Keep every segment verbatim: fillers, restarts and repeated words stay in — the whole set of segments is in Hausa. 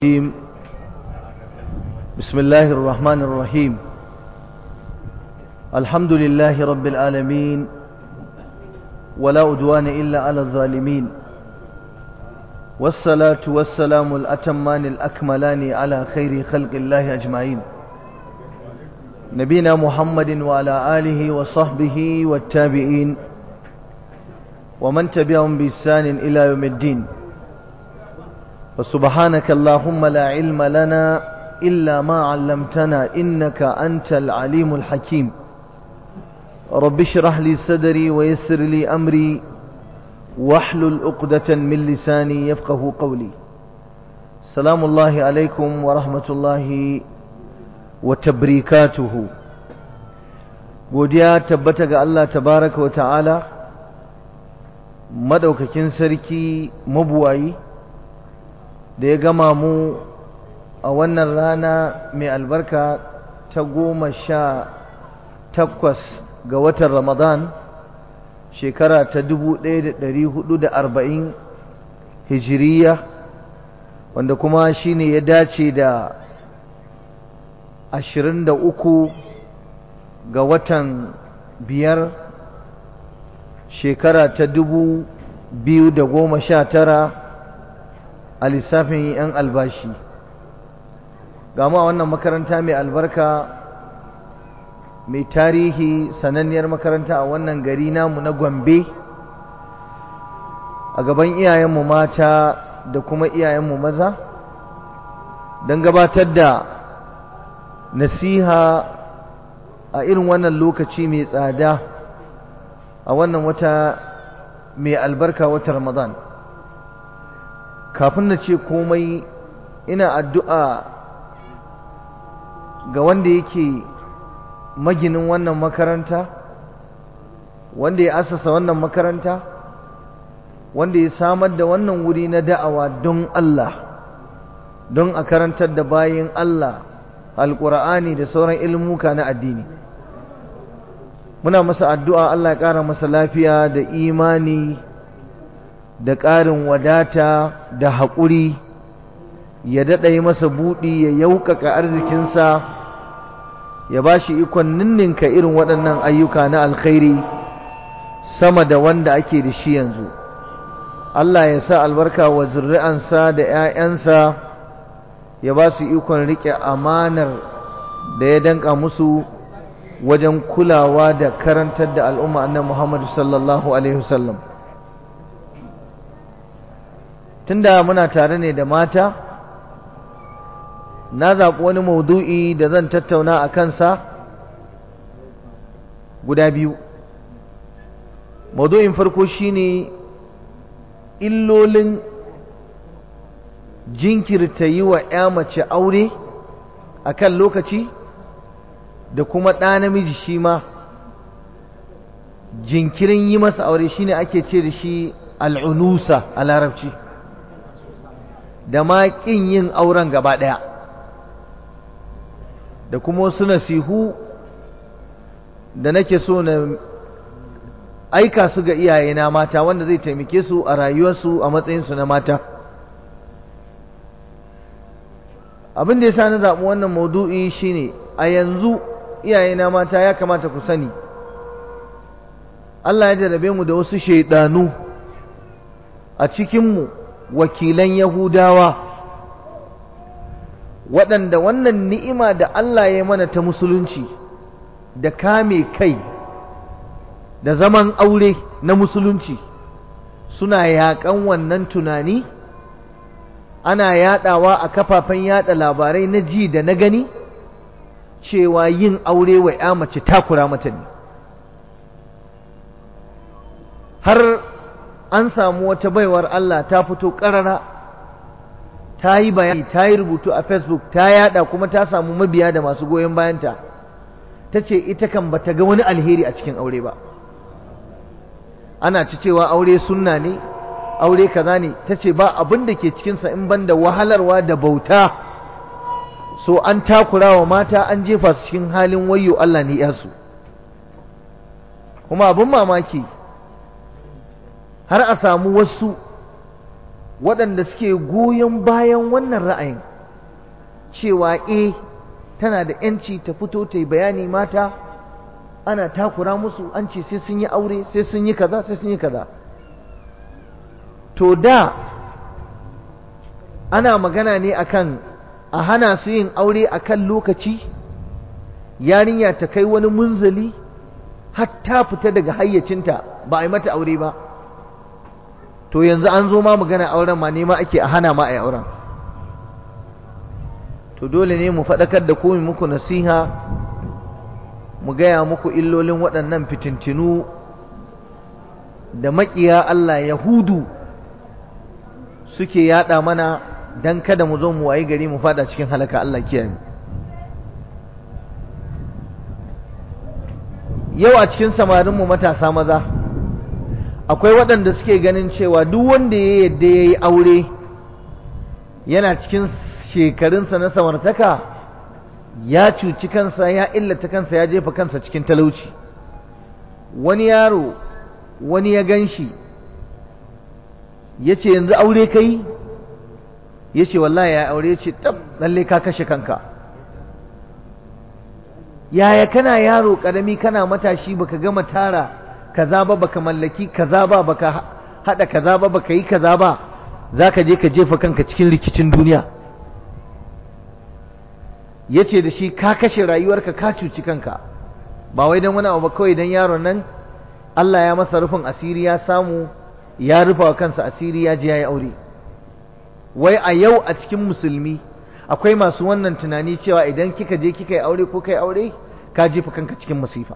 بسم الله الرحمن الرحيم. الحمد لله رب العالمين، ولا عدوان إلا على الظالمين، والصلاة والسلام الأتمان الأكملان على خير خلق الله أجمعين، نبينا محمد وعلى آله وصحبه والتابعين ومن تبعهم بإحسان إلى يوم الدين. وسبحانك اللهم لا علم لنا إلا ما علمتنا إنك أنت العليم الحكيم. رب اشرح لي صدري ويسر لي أمري واحلل عقدة من لساني يفقه قولي. سلام الله عليكم ورحمة الله وتبريكاته. godiya tabbata ga Allah tabaraka wa ta'ala, madaukakin sarki mabuwayi da ya gama mu a wannan rana mai albarka ta goma sha takwas ga watan Ramadan, shekara ta dubu ɗaya da ɗari hudu da arba'in hijiriya, wanda kuma shine ya dace da ashirin da uku ga watan biyar shekara ta dubu biyu da goma sha tara a lissafin yan albashi. Gama wannan makaranta mai albarka mai tarihi, sananniyar makaranta a wannan gari namu na Gombe, a gaban iyayenmu mata da kuma iyayenmu maza, don gabatar da nasiha a irin wannan lokaci mai tsada a wannan wata mai albarka, wata Ramadan. Kafin na ce komai, ina addu'a ga wanda yake maginin wannan makaranta, wanda ya asasa wannan makaranta, wanda ya samar da wannan wuri na da'awa don Allah, don a karantar da bayin Allah alƙur'ani da sauran ilmuka na addini. Muna masa addu'a Allah ya ƙara masa lafiya da imani da ƙarin wadata da haƙuri, ya daɗa yi masa buɗi, ya yaukaka arzikinsa, ya ba shi ikon ninninka irin waɗannan ayyuka na alkhairi sama da wanda ake da shi yanzu. Allah ya sa albarka wa zuri'ansa da ‘ya'yansa, ya ba su ikon riƙe amanar da ya danƙa musu wajen kulawa da karantar da al'umma annabi Muhammad sallallahu alaihi wasallam. Tunda muna tare ne da mata, na zaɓi wani maudu'i da zan tattauna a kansa guda biyu. Maudu'in farko shine illolin jinkirta yi wa ‘ya mace aure a kan lokaci, da kuma ɗa namiji shi ma jinkirin yi masa aure shine ake ce da shi al'unusa a larabci, da ma ƙin yin auren gaba ɗaya, da kuma wasu nasihu da nake so na aika su ga iyayena mata, wanda zai taimake su a rayuwarsu a matsayinsu na mata. Abin da ya sa na zaɓi wannan maudu'i shine, a yanzu iyayena mata ya kamata ku sani, Allah ya jarabe mu da wasu shaidanu a cikinmu, wakilan Yahudawa, waɗanda wannan ni'ima da Allah ya mana ta musulunci, da kame kai da zaman aure na musulunci, suna yaƙan wannan tunani, ana yaɗawa a kafafen yaɗa labarai na ji da na gani cewa yin aure wa ‘ya mace takura mata ne. Har an samu wata baiwar Allah ta fito ƙarara, ta yi bayani, ta yi rubutu a Facebook, ta yada kuma ta samu mabiya da masu goyon bayanta. Ta ce ita kan ba ta ga wani alheri a cikin aure ba. Ana ci cewa aure sunna ne, aure kaza ne. Ta ce ba abin da ke cikinsa in ban da wahalarwa da bauta, so an takura wa mata, an jefa su cikin halin wayyo Allah ne yasu. Kuma abin mamaki, har a samu wasu waɗanda suke goyon bayan wannan ra'ayin cewa eh tana da yanci ta fito ta yi bayani. Mata ana takura musu, an ce sai sun yi aure, sai sun yi kaza, sai sun yi kaza. To da ana magana ne akan a hana su yin aure akan lokaci, yarinya ta kai wani munzali hatta fita daga hayyacinta ba a yi mata aure ba. To yanzu an zo ma magana auren ma nema ake a hana ma a yi auren. To dole ne mu faɗakar da ku muku nasiha, mu gaya muku illolin waɗannan fitintinu da maƙiya Allah Yahudu suke yaɗa mana don kada mu zo mu wayi gari mu faɗa cikin halaka. Allah kiyaye. Yau a cikin samarinmu matasa maza akwai waɗanda suke ganin cewa duk wanda ya yadda ya yi aure yana cikin shekarunsa na samartaka ya cuci kansa, ya illata kansa, ya jefa kansa cikin talauci. Wani yaro wani ya gan shi ya ce yanzu aure kai? Ya ce wallahi ya aure. Ya ce tab, lalle ka kashe kanka. Yaya kana yaro ƙarami kana matashi baka gama tara kaza ba, baka mallaki kaza ba, baka hada kaza ba, baka yi kaza ba, zaka je ka jefa kanka cikin rikicin duniya? Yace da shi ka kashe rayuwarka, ka cuci kanka. Ba wai dan wani abu ba, kawai dan yaron nan Allah ya masa rufin asiri, ya samu ya rufa wa kansa asiri, ya je ya yi aure. Wai a yau a cikin musulmi akwai masu wannan tunani cewa idan kika je kika yi aure ko kai aure ka jefa kanka cikin masifa.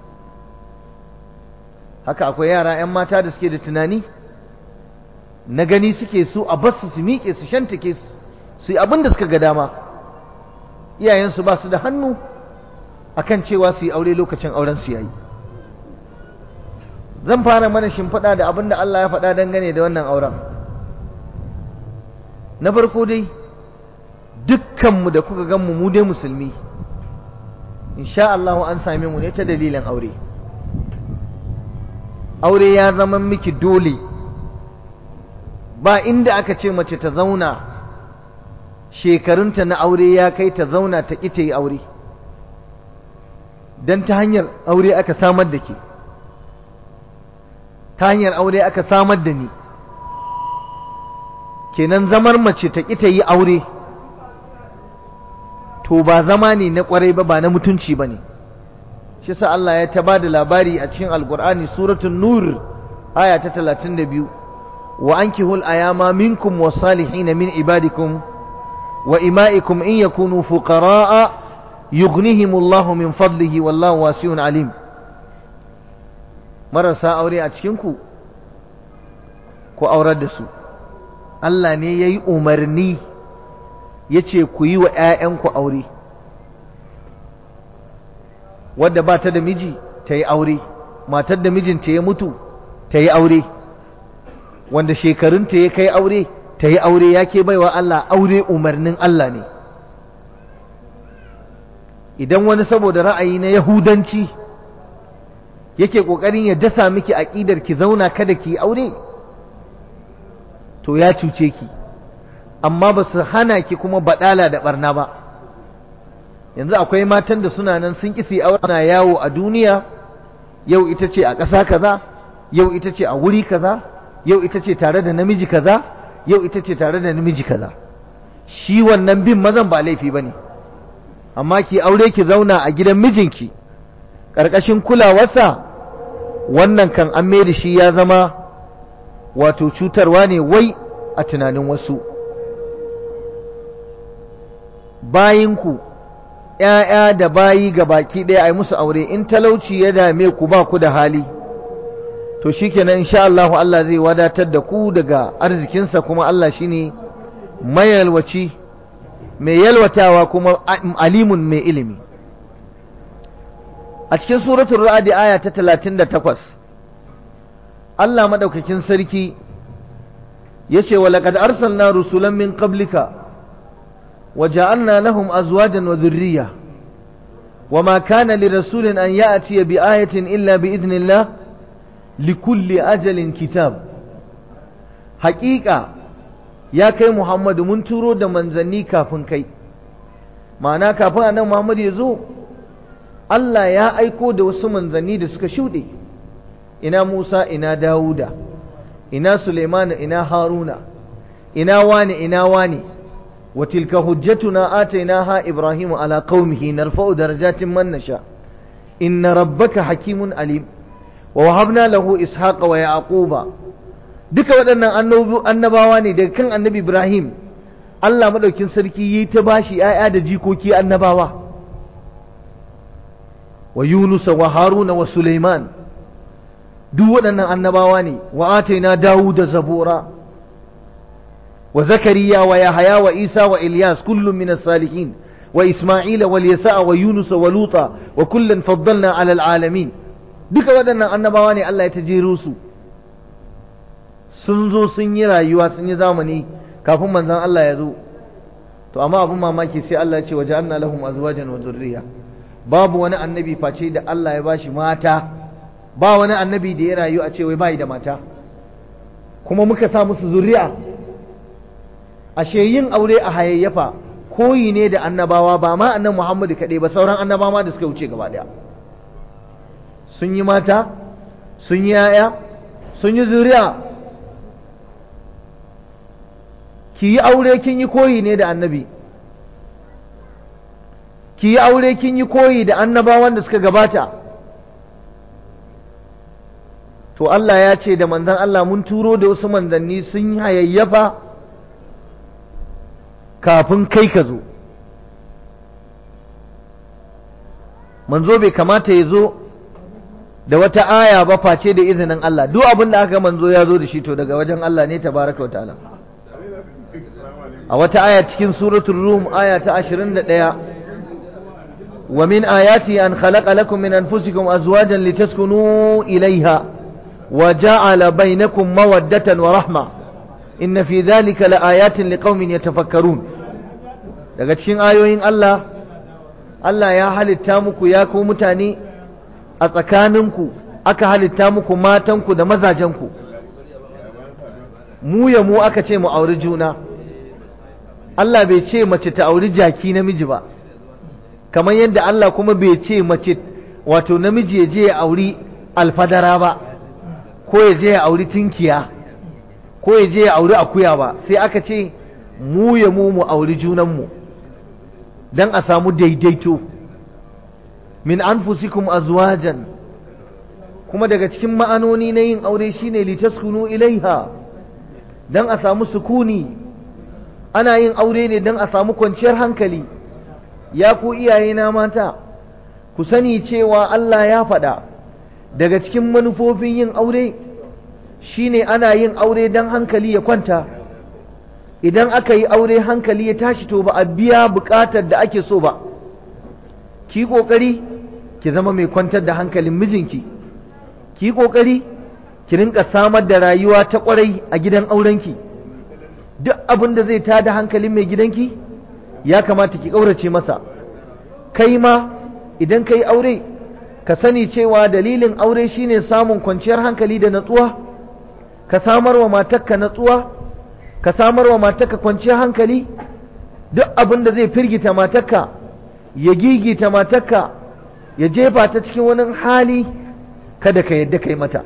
Haka akwai yara 'yan mata da suke da tunani na gani suke su a basu su miƙe su shantake su yi abin da suka ga dama, iyayensu ba su da hannu akan cewa su yi aure lokacin auren su yayi. Zan fara mana shimfiɗa da abin da Allah ya faɗa dangane da wannan auren. Na farko dai dukkanmu da kuka gan mu mu dai musulmi, insha Allah an same mu ne ta dalilin aure. Aure ya zama miki dole. Ba inda aka ce mace ta zauna shekarunta na aure ya kai ta zauna ta ƙi ta yi aure, don ta hanyar aure aka samar da ke, ta hanyar aure aka samar da ni. Kenan zamar mace ta ƙi ta yi aure to ba zama ne na ƙwarai ba, ba na mutunci ba ne. Shi sa Allah ya ta ba da labari a cikin Alƙur'ani, suratul Nur aya ta talatin da biyu, wa ankihul ayama minkum was-salihin min ibadikum wa ima'ikum in yakunu fuqara'a yughnihimullahu min fadlihi wallahu wasi'un alim. Marasa aure a cikin ku ku aurar da su. Allah ne yayi umarni yace ku yi wa ƴaƴanku aure. Wadda ba ta da miji ta yi aure, matar da mijinta ya mutu ta yi aure, wanda shekarunta ya kai aure ta yi aure. Ya ke baiwa Allah, aure umarnin Allah ne. Idan wani saboda ra'ayi na Yahudanci yake ƙoƙarin ya dasa miki aƙidar ki zauna kada ki aure, to ya cuce ki, amma ba su hana ki kuma baɗala da ɓarna ba. Yanzu akwai matan da suna nan sun kisi aure, suna yawo a duniya, yau ita ce a ƙasa kaza, yau ita ce a wuri kaza, yau ita ce tare da namiji kaza, yau ita ce tare da namiji kaza. Shi wannan bin mazan ba laifi bane, amma ki aure ki zauna a gidan mijinki ƙarƙashin kulawarsa, wannan kan an mai da shi ya zama wato cutarwa ne wai a tunanin wasu. Bayinku ‘ya'ya da bayi ga baki ɗaya a yi musu aure, in talauci ya dame ku ba ku da hali, to shi kenan insha Allah Allah zai wadatar da ku daga arzikinsa, kuma Allah shi ne mai yalwaci, mai yalwatawa kuma alimun mai ilimi. A cikin suratul Ra'd aya ta talatin da takwas, Allah madaukakin sarki yace wa laqad arsalna rusulan min qablika وجعلنا لهم أزواجا وذرية وما كان لرسول أن يأتي بآية إلا بإذن الله لكل أجل كتاب. حقيقة يا كي محمد من ترو دا منزني كافن كي ma'ana kafin annabi Muhammad ya zo Allah ya aiko da wasu manzanni da suka shuɗe, ina Musa, ina Dawuda, ina Suleiman, ina Haruna, ina wani ina wani. wa tilka hujjatuna atainaha Ibrahim ala qaumihi narfa'u darajatin man nasha inna rabbaka hakimun alim wa wahabna lahu ishaqa wa yaquba. Duka waɗannan annabawa ne daga kan annabi Ibrahim Allah madaukin sarki yi ta bashi ‘ya'ya da jikoki annabawa, wa Yunus wa Haruna wa Suleiman, duk waɗannan annabawa ne. wa ataina Dawuda zabura wa Zakariya wa Yahaya wa Isa wa Ilyas kullum min as-salihin wa Isma'ila wa Yasa wa Yunus wa Luta wa kullan faddalna ala al-alamin. Duka waɗannan annabawa ne Allah ya tajero su, sun zo sun yi rayuwa sun yi zamani kafin manzon Allah ya zo. To amma abin mamaki sai Allah ya ce waja'alna lahum azwajan wa dhurriyya. Babu wani annabi face da Allah ya bashi mata, ba wani annabi da ya rayu a ce wai bai da mata, kuma muka sa musu zuriya. Ashe yin aure a hayayyafa koyi ne da annabawa, ba ma annabi Muhammad kaɗai ba, sauran annabawa da suka wuce gaba ɗaya sun yi mata, sun yi yaya, sun yi zuriya. Ki yi aure kin yi koyi ne da annabi, ki yi aure kin yi koyi da annabawan da suka gabata. To Allah ya ce da manzon Allah mun turo da wasu manzanni sun hayayyafa kafin kai ka zo. Manzo bai kamata ya zo da wata aya ba face da izinin Allah. Duk abin da aka manzo ya zo da shi to daga wajen Allah ne tabaraka wa ta'ala. A wata aya cikin suratul Rum aya ta ashirin da ɗaya, wa min ayati an khalaqa lakum min anfusikum azwajan litaskunu ilayha wa ja'ala bainakum mawaddatan wa rahma inna fi dhalika laayatin liqaumin yatafakkarun. Daga cikin ayoyin Allah, Allah ya halitta muku ya ku mutane a tsakaninku, aka halitta muku matanku da mazajenku. Mu ya mu aka ce mu auri juna. Allah bai ce mace ta auri jaki namiji ba, kamar yadda Allah kuma bai ce mace wato namiji ya je ya auri alfadara ba, ko ya je ya auri tinkiya, ko ya je ya auri akuya ba. Sai aka ce mu ya mu mu auri junanmu dan a samu daidaito. Min anfusikum azwajan, kuma daga cikin ma'anoni na yin aure shine litaskunu ilaiha, dan a samu sukuni. Ana yin aure ne dan a samu kwanciyar hankali. Ya ku iyayena mata, ku sani cewa Allah ya faɗa daga cikin manufofin yin aure shine ana yin aure dan hankali ya kwanta. Idan aka yi aure hankali ya tashi to ba a biya buƙatar da ake so ba. Ki ƙoƙari ki zama mai kwantar da hankalin mijinki, ki ƙoƙari ki rinka samar da rayuwa ta ƙwarai a gidan aurenki. Duk abin da zai tada hankalin mai gidanki ya kamata ki ƙaurace masa. Kai ma idan ka yi aure ka sani cewa dalilin aure shine samun kwanciyar hankali da natsuwa. Ka samar wa matarka natsuwa, ka samar wa matarka kwanciyar hankali. Duk abin da zai firgita matarka, ya gigita matarka, ya jefa ta cikin wani hali, kada ka yadda kai mata.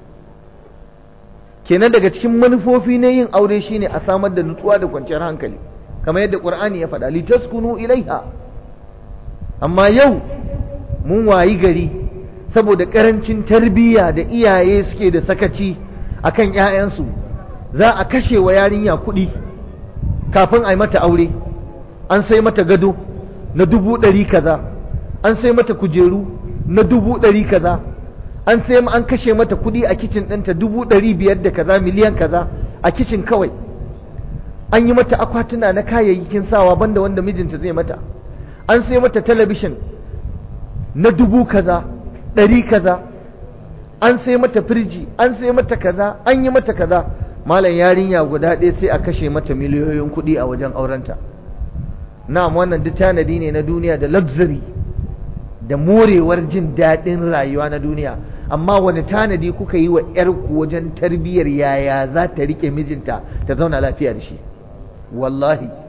Kenan daga cikin manufofi na yin aure shine a samar da nutsuwa da kwanciyar hankali, kamar yadda Qur'ani ya faɗa, litaskunu ilaiha. Amma yau mun wayi gari saboda ƙarancin tarbiyya da iyaye suke da sakaci akan ƴaƴansu, za a kashe wa yarinya kuɗi kafin a yi mata aure. An sai mata gado na dubu ɗari kaza, an sai mata kujeru na dubu ɗari kaza, an sai an kashe mata kuɗi a kicin ɗinta dubu ɗari biyar da kaza, miliyan kaza a kicin kawai. An yi mata akwatuna na kayayyakin sawa banda wanda mijinta zai mata. An sai mata talabishin na dubu kaza, ɗari kaza, an sai mata firji, an sai mata kaza, an yi mata kaza. Malam yarinya guda ɗaya sai a kashe mata miliyoyin kuɗi a wajen aurenta. Na'am, wannan duk tanadi ne na duniya da luxury da morewar jin daɗin rayuwa na duniya. Amma wani tanadi kuka yi wa ‘yarku wajen tarbiyyar yaya za ta riƙe mijinta ta zauna lafiya da shi? Wallahi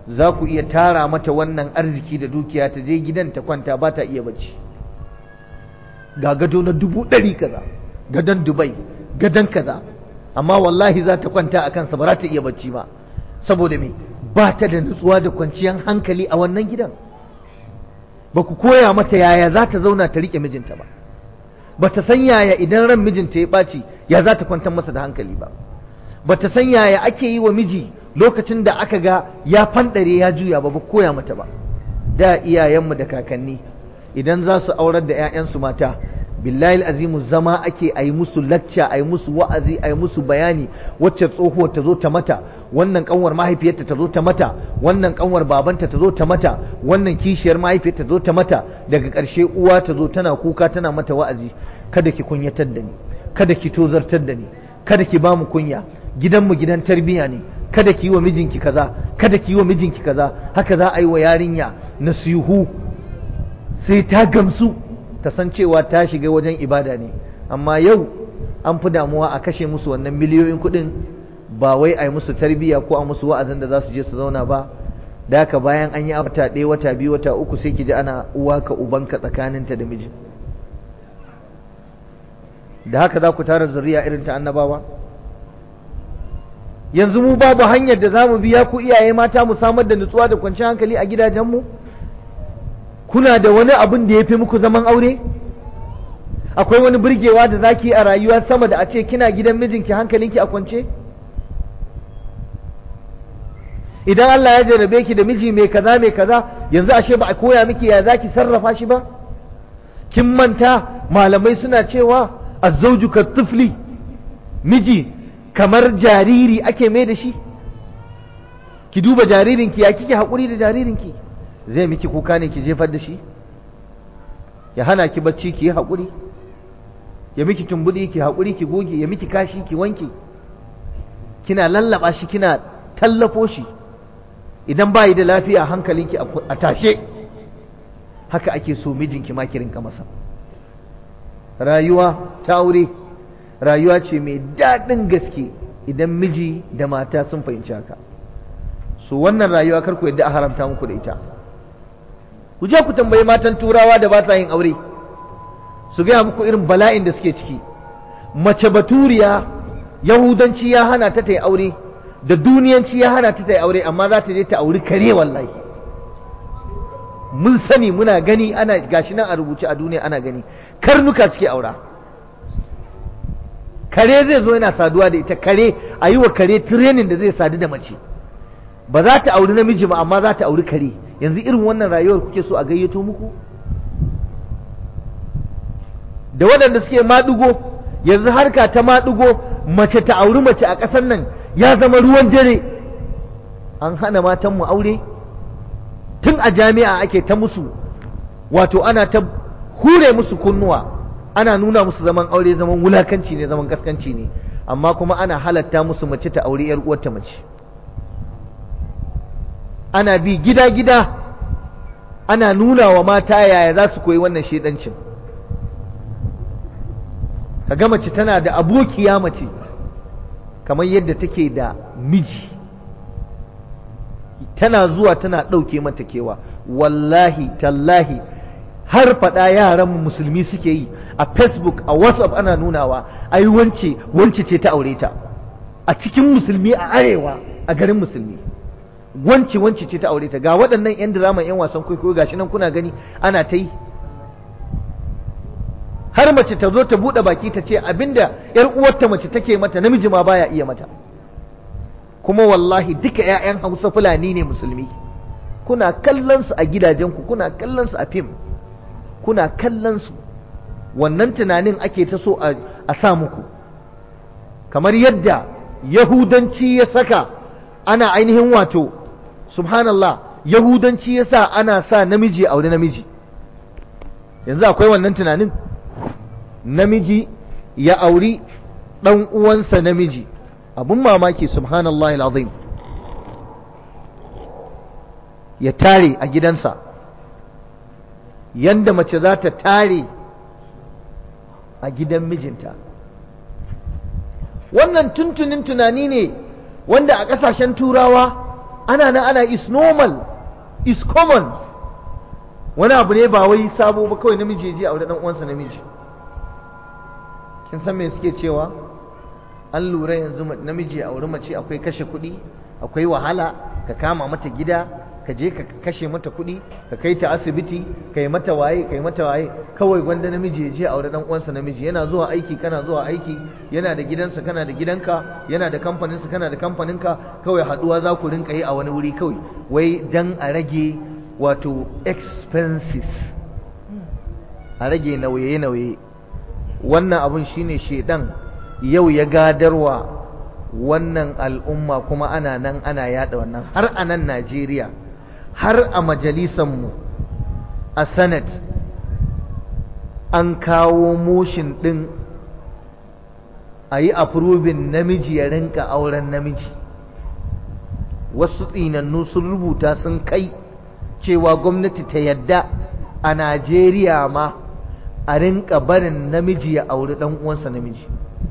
za ku iya tara mata wannan arziki da dukiya ta je gidan ta kwanta ba ta iya bacci, ga gado na dubu ɗari kaza, gadon Dubai, gadon kaza, amma wallahi za ta kwanta a kansa ba za ta iya bacci ba. Saboda me? Ba ta da nutsuwa da kwanciyar hankali a wannan gidan. Ba ku koya mata yaya za ta zauna ta riƙe mijinta ba, ba ta san yaya idan ran mijinta ya ɓaci ya za ta kwantar masa da hankali ba, ba ta san yaya ake yi wa miji lokacin da aka ga ya fanɗare ya juya ba, ba koya mata ba. Da iyayenmu da kakanni idan za su aurar da 'ya'yansu mata, billahi azimu zama ake a yi musu lacca, a yi musu wa'azi, a yi musu bayani. Wacce tsohuwar ta zo ta mata, wannan kanwar mahaifiyarta ta zo ta mata, wannan kanwar babanta ta zo ta mata, wannan kishiyar mahaifiyarta ta zo ta mata. Daga ƙarshe uwa ta zo tana kuka tana mata wa'azi, kada ki kunyatar da ni, kada ki tozartar da ni, kada ki ba mu kunya, gidanmu gidan tarbiyya ne, kada ki yi wa mijinki kaza, kada ki yi wa mijinki kaza. Haka za a yi wa yarinya nasihu sai ta gamsu ta san cewa ta shiga wajen ibada ne. Amma yau an fi damuwa a kashe musu wannan miliyoyin kuɗin, ba wai a yi musu tarbiyya ko a musu wa'azin da za su je su zauna ba. Da haka bayan an yi wata ɗaya, wata biyu, wata uku sai ki ji ana uwa ka ubanka tsakaninta da miji. Da haka za ku tara zuriya irin ta annabawa. Yanzu mu babu hanyar da za mu biya ku iyaye mata mu samar da nutsuwa da kwanciyar hankali a gidajenmu? Kuna da wani abin da ya fi muku zaman aure? Akwai wani burgewa da zaki a rayuwa sama da a ce kina gidan mijinki hankalinki a kwance? Idan Allah ya jarabe ki da miji mai kaza mai kaza, yanzu ashe ba a koya miki ya zaki sarrafa shi ba? Kin manta malamai suna cewa azzauju ka tifli, miji kamar jariri ake mai da shi. Ki duba jaririnki, ya kike haƙuri da jaririnki? Zai miki kuka ne ki jefar da shi? Ya hana ki bacci ki yi haƙuri? Ya miki tumbudi ki haƙuri ki goge? Ya miki kashi ki wanke? Kina lallaba shi, kina tallafo shi. Idan bayi da lafiya hankalinki a tashe. Haka ake so mijinki ma ki rinka masa. Rayuwa ta aure rayuwa ce mai daɗin gaske idan miji da mata sun fahimci haka. So wannan rayuwa kar ku yadda a haramta muku da ita. Ku je ku tambayi matan turawa da ba sa yin aure, su gaya muku irin bala'in da suke ciki. Mace baturiya yahudanci ya hana ta ta yi aure, da duniyanci ya hana ta ta yi aure, amma za ta je ta auri kare. Wallahi mun sani, muna gani, ana gashi nan a rubuce a duniya ana gani. Karnuka suke aura. Kare zai zo yana saduwa da ita, kare a yi wa kare training da zai sadu da mace. Ba za ta auri namiji ba, amma za ta auri kare. Yanzu irin wannan rayuwar kuke so a gayyato muku? Da waɗanda suke maɗugo, yanzu harka ta maɗugo, mace ta auri mace a ƙasar nan ya zama ruwan dare. An hana matanmu aure. Tun a jami'a ake ta musu, wato ana ta hure musu kunnuwa, ana nuna musu zaman aure zaman wulakanci ne, zaman gaskanci ne, amma kuma ana halatta musu mace ta aure yar uwarta mace. Ana bi gida-gida ana nuna wa mata yaya za su koyi wannan shedancin. Kaga mace tana da abokiya mace kamar yadda take da miji, tana zuwa tana ɗauke mata kewa. Wallahi tallahi har faɗa yaran musulmi suke yi a Facebook, a WhatsApp, ana nunawa ai wance wance ce ta aure ta a cikin musulmi a arewa, a garin musulmi. Wance wance ce ta aure ta. Ga waɗannan 'yan drama 'yan wasan kwaikwayo gashi nan kuna gani ana ta yi. Har mace ta zo ta buɗe baki ta ce abinda 'yar uwarta mace take mata namiji ma baya iya mata. Kuma wallahi duka 'ya'yan Hausa Fulani ne musulmi. Kuna kallon su a gidajenku, kuna kallon su a fim, kuna kallon su. Wannan tunanin ake ta so a sa muku, kamar yadda Yahudanci ya saka ana ainihin wato subhanallah, Yahudanci ya sa ana sa namiji a aure namiji. Yanzu akwai wannan tunanin, namiji ya auri ɗan uwansa namiji. Abun mamaki, subhanallah al'azim, ya tare a gidansa yanda mace za ta tare a gidan mijinta. Wannan tuntunin tunani ne wanda a ƙasashen turawa ana nan ana is normal, is common, wani abu ne ba wai sabo ba, kawai namiji ya je aure dan uwansa namiji. Kin san me suke cewa? An lura yanzu namiji ya aure mace akwai kashe kuɗi, akwai wahala, ka kama mata gida, ka je ka kashe mata kuɗi, ka kai ta asibiti, ka yi mata waye, ka yi mata waye. Kawai gwanda namiji ya je aure dan uwansa namiji. Yana zuwa aiki, kana zuwa aiki, yana da gidansa, kana da gidanka, yana da kamfaninsa, kana da kamfaninka, kawai haɗuwa za ku rinka yi a wani wuri kawai, wai dan a rage wato expenses, a rage nauye-nauye. Wannan abun shine shedan yau ya gadarwa wannan al'umma, kuma ana nan ana yada wannan har a nan Najeriya, har a majalisanmu a Senate an kawo motion ɗin a yi approving namiji ya rinka auren namiji. Wasu tsinannu sun rubuta sun kai cewa gwamnati ta yadda a Najeriya ma a rinka barin namiji ya auri ɗan uwansa namiji.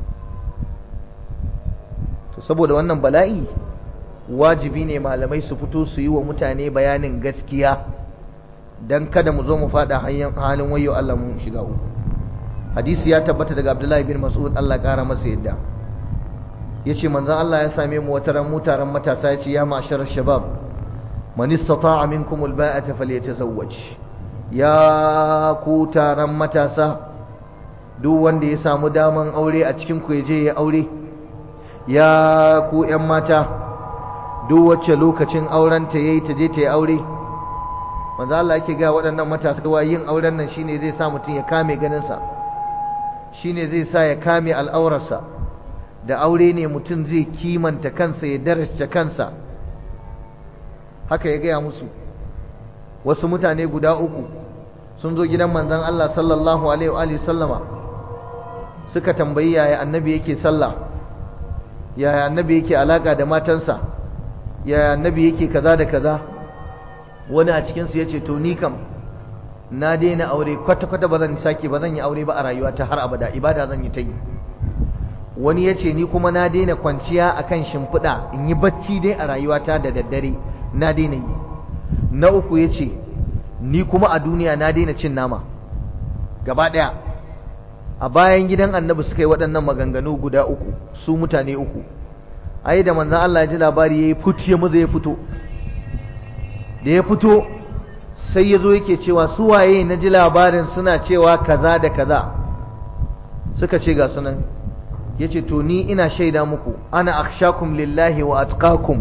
To saboda wannan bala'i wajibi ne malamai su fito su yi wa mutane bayanin gaskiya, dan kada mu zo mu fada halin wayo Allah mu shiga uku. Hadisi ya tabbata daga Abdullahi bin Mas'ud, Allah kara masa yadda, yace manzon Allah ya same mu wata ran mutaran matasa, yace ya ma'shar shabab man istata'a minkum alba'ata falyatazawwaj. Ya ku taron matasa, duk wanda ya samu daman aure a cikin ku je ya aure. Ya ku ƴan mata, duk wacce lokacin aurenta yayi ta je ta yi aure. Manzo Allah yake ga waɗannan matasa cewa yin auren nan shine zai sa mutum ya kame ganinsa, shine zai sa ya kame al'aurarsa. Da aure ne mutum zai kimanta kansa, ya darasta kansa. Haka ya gaya musu. Wasu mutane guda uku sun zo gidan manzon Allah sallallahu alaihi wa alihi sallama, suka tambayi yaya annabi yake sallah, yaya annabi yake alaka da matansa, yaya annabi yake kaza da kaza. Wani a cikin su yace to ni kam na daina aure kwata kwata, bazan sake bazan yi aure ba a rayuwata har abada, ibada zan yi ta yi. Wani yace ni kuma na daina kwanciya akan shimfiɗa in yi bacci dai a rayuwata da daddare, na daina yi. Na uku yace ni kuma a duniya na daina cin nama gaba ɗaya. A bayan gidan annabi suka yi waɗannan maganganu guda uku, su mutane uku. Ai da manzon Allah ya ji labari yayi futiye maza ya fito. Da ya fito sai ya zo yake cewa su waye na ji labarin suna cewa kaza da kaza. Suka ce ga sunan. Yace to ni ina shaida muku, ana akhshakum lillahi wa atqakum,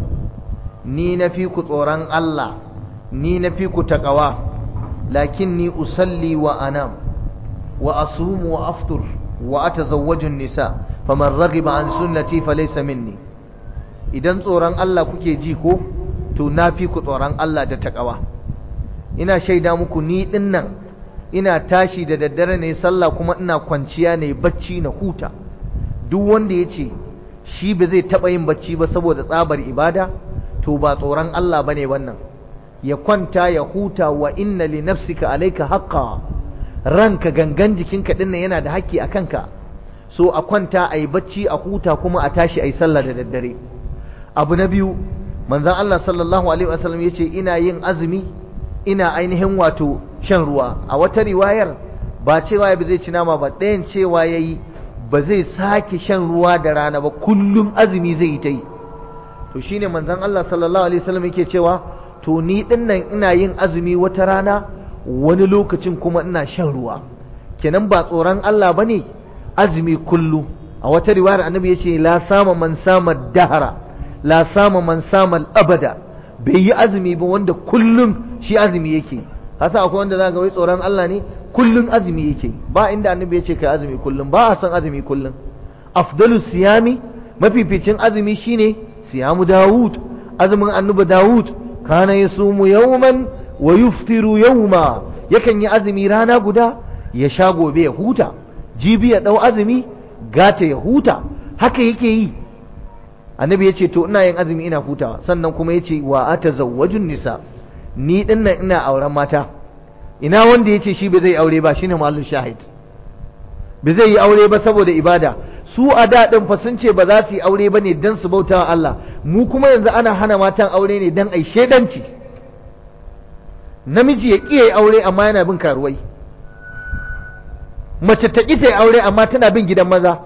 ni nafi ku tsoron Allah, ni nafi ku taqwa, lakinni usalli wa anam wa asumu wa aftur wa atazawwaju an-nisa faman raghiba an sunnati falaysa minni. Idan tsoron Allah kuke ji ko, to nafi ku tsoron Allah da taqwa. Ina shaida muku ni dinnan ina tashi da daddare ne sallah, kuma ina kwanciya ne bacci na huta. Duk wanda yace shi ba zai taba yin bacci ba saboda tsabar ibada, to ba tsoron Allah bane wannan. Ya kwanta ya huta, wa inna li nafsika alayka haqqan, ranka gangan jikinka dinnan yana da haƙƙi a kanka. So a kwanta ayi bacci a huta, kuma a tashi ayi sallah da daddare. Abu na biyu, manzon Allah sallallahu alaihi wasallam yace ina yin azumi, ina ainihin wato shan ruwa. A wata riwayar ba cewa ba zai ci nama ba, ɗayan cewa yayi ba zai sake shan ruwa da rana ba, kullum azumi zai yi ta yi. To shine manzon Allah sallallahu alaihi wasallam yake cewa to ni dinnan ina yin azumi wata rana, wani lokacin kuma ina shan ruwa. Kenan ba tsoron Allah bane azumi kullu. A wata riwayar annabi yace la sama man sama dahara, la sama man sama abada. Bai yi azumi ba wanda kullum shi azumi yake. Hasa akwai wanda zaka wai tsoron Allah ne kullum azumi yake. Ba inda annabi yace kai azumi kullum, ba a san azumi kullum. Afdalu siyami, mafificin azumi shine siyamu Dawud, azumin annabi Dawud. Kana yasumu yawman wa yuftiru yawma, yakan yi azumi rana guda ya sha gobe ya huta, jibi ya dau azumi gata ya huta, haka yake yi. Annabi yace to ina yin azumi ina hutawa. Sannan kuma yace wa atazawwajun nisa, ni dinnan ina auren mata. Ina wanda yace shi bai zai aure ba, shine mahallin shahid. Bai zai yi aure ba saboda ibada. Su a da din fa sun ce ba za su yi aure bane dan su bautawa Allah, mu kuma yanzu ana hana matan aure ne don ai shedanci. Namiji ya ƙi aure amma yana bin karuwai, mace ta ƙi ta aure amma tana bin gidan maza.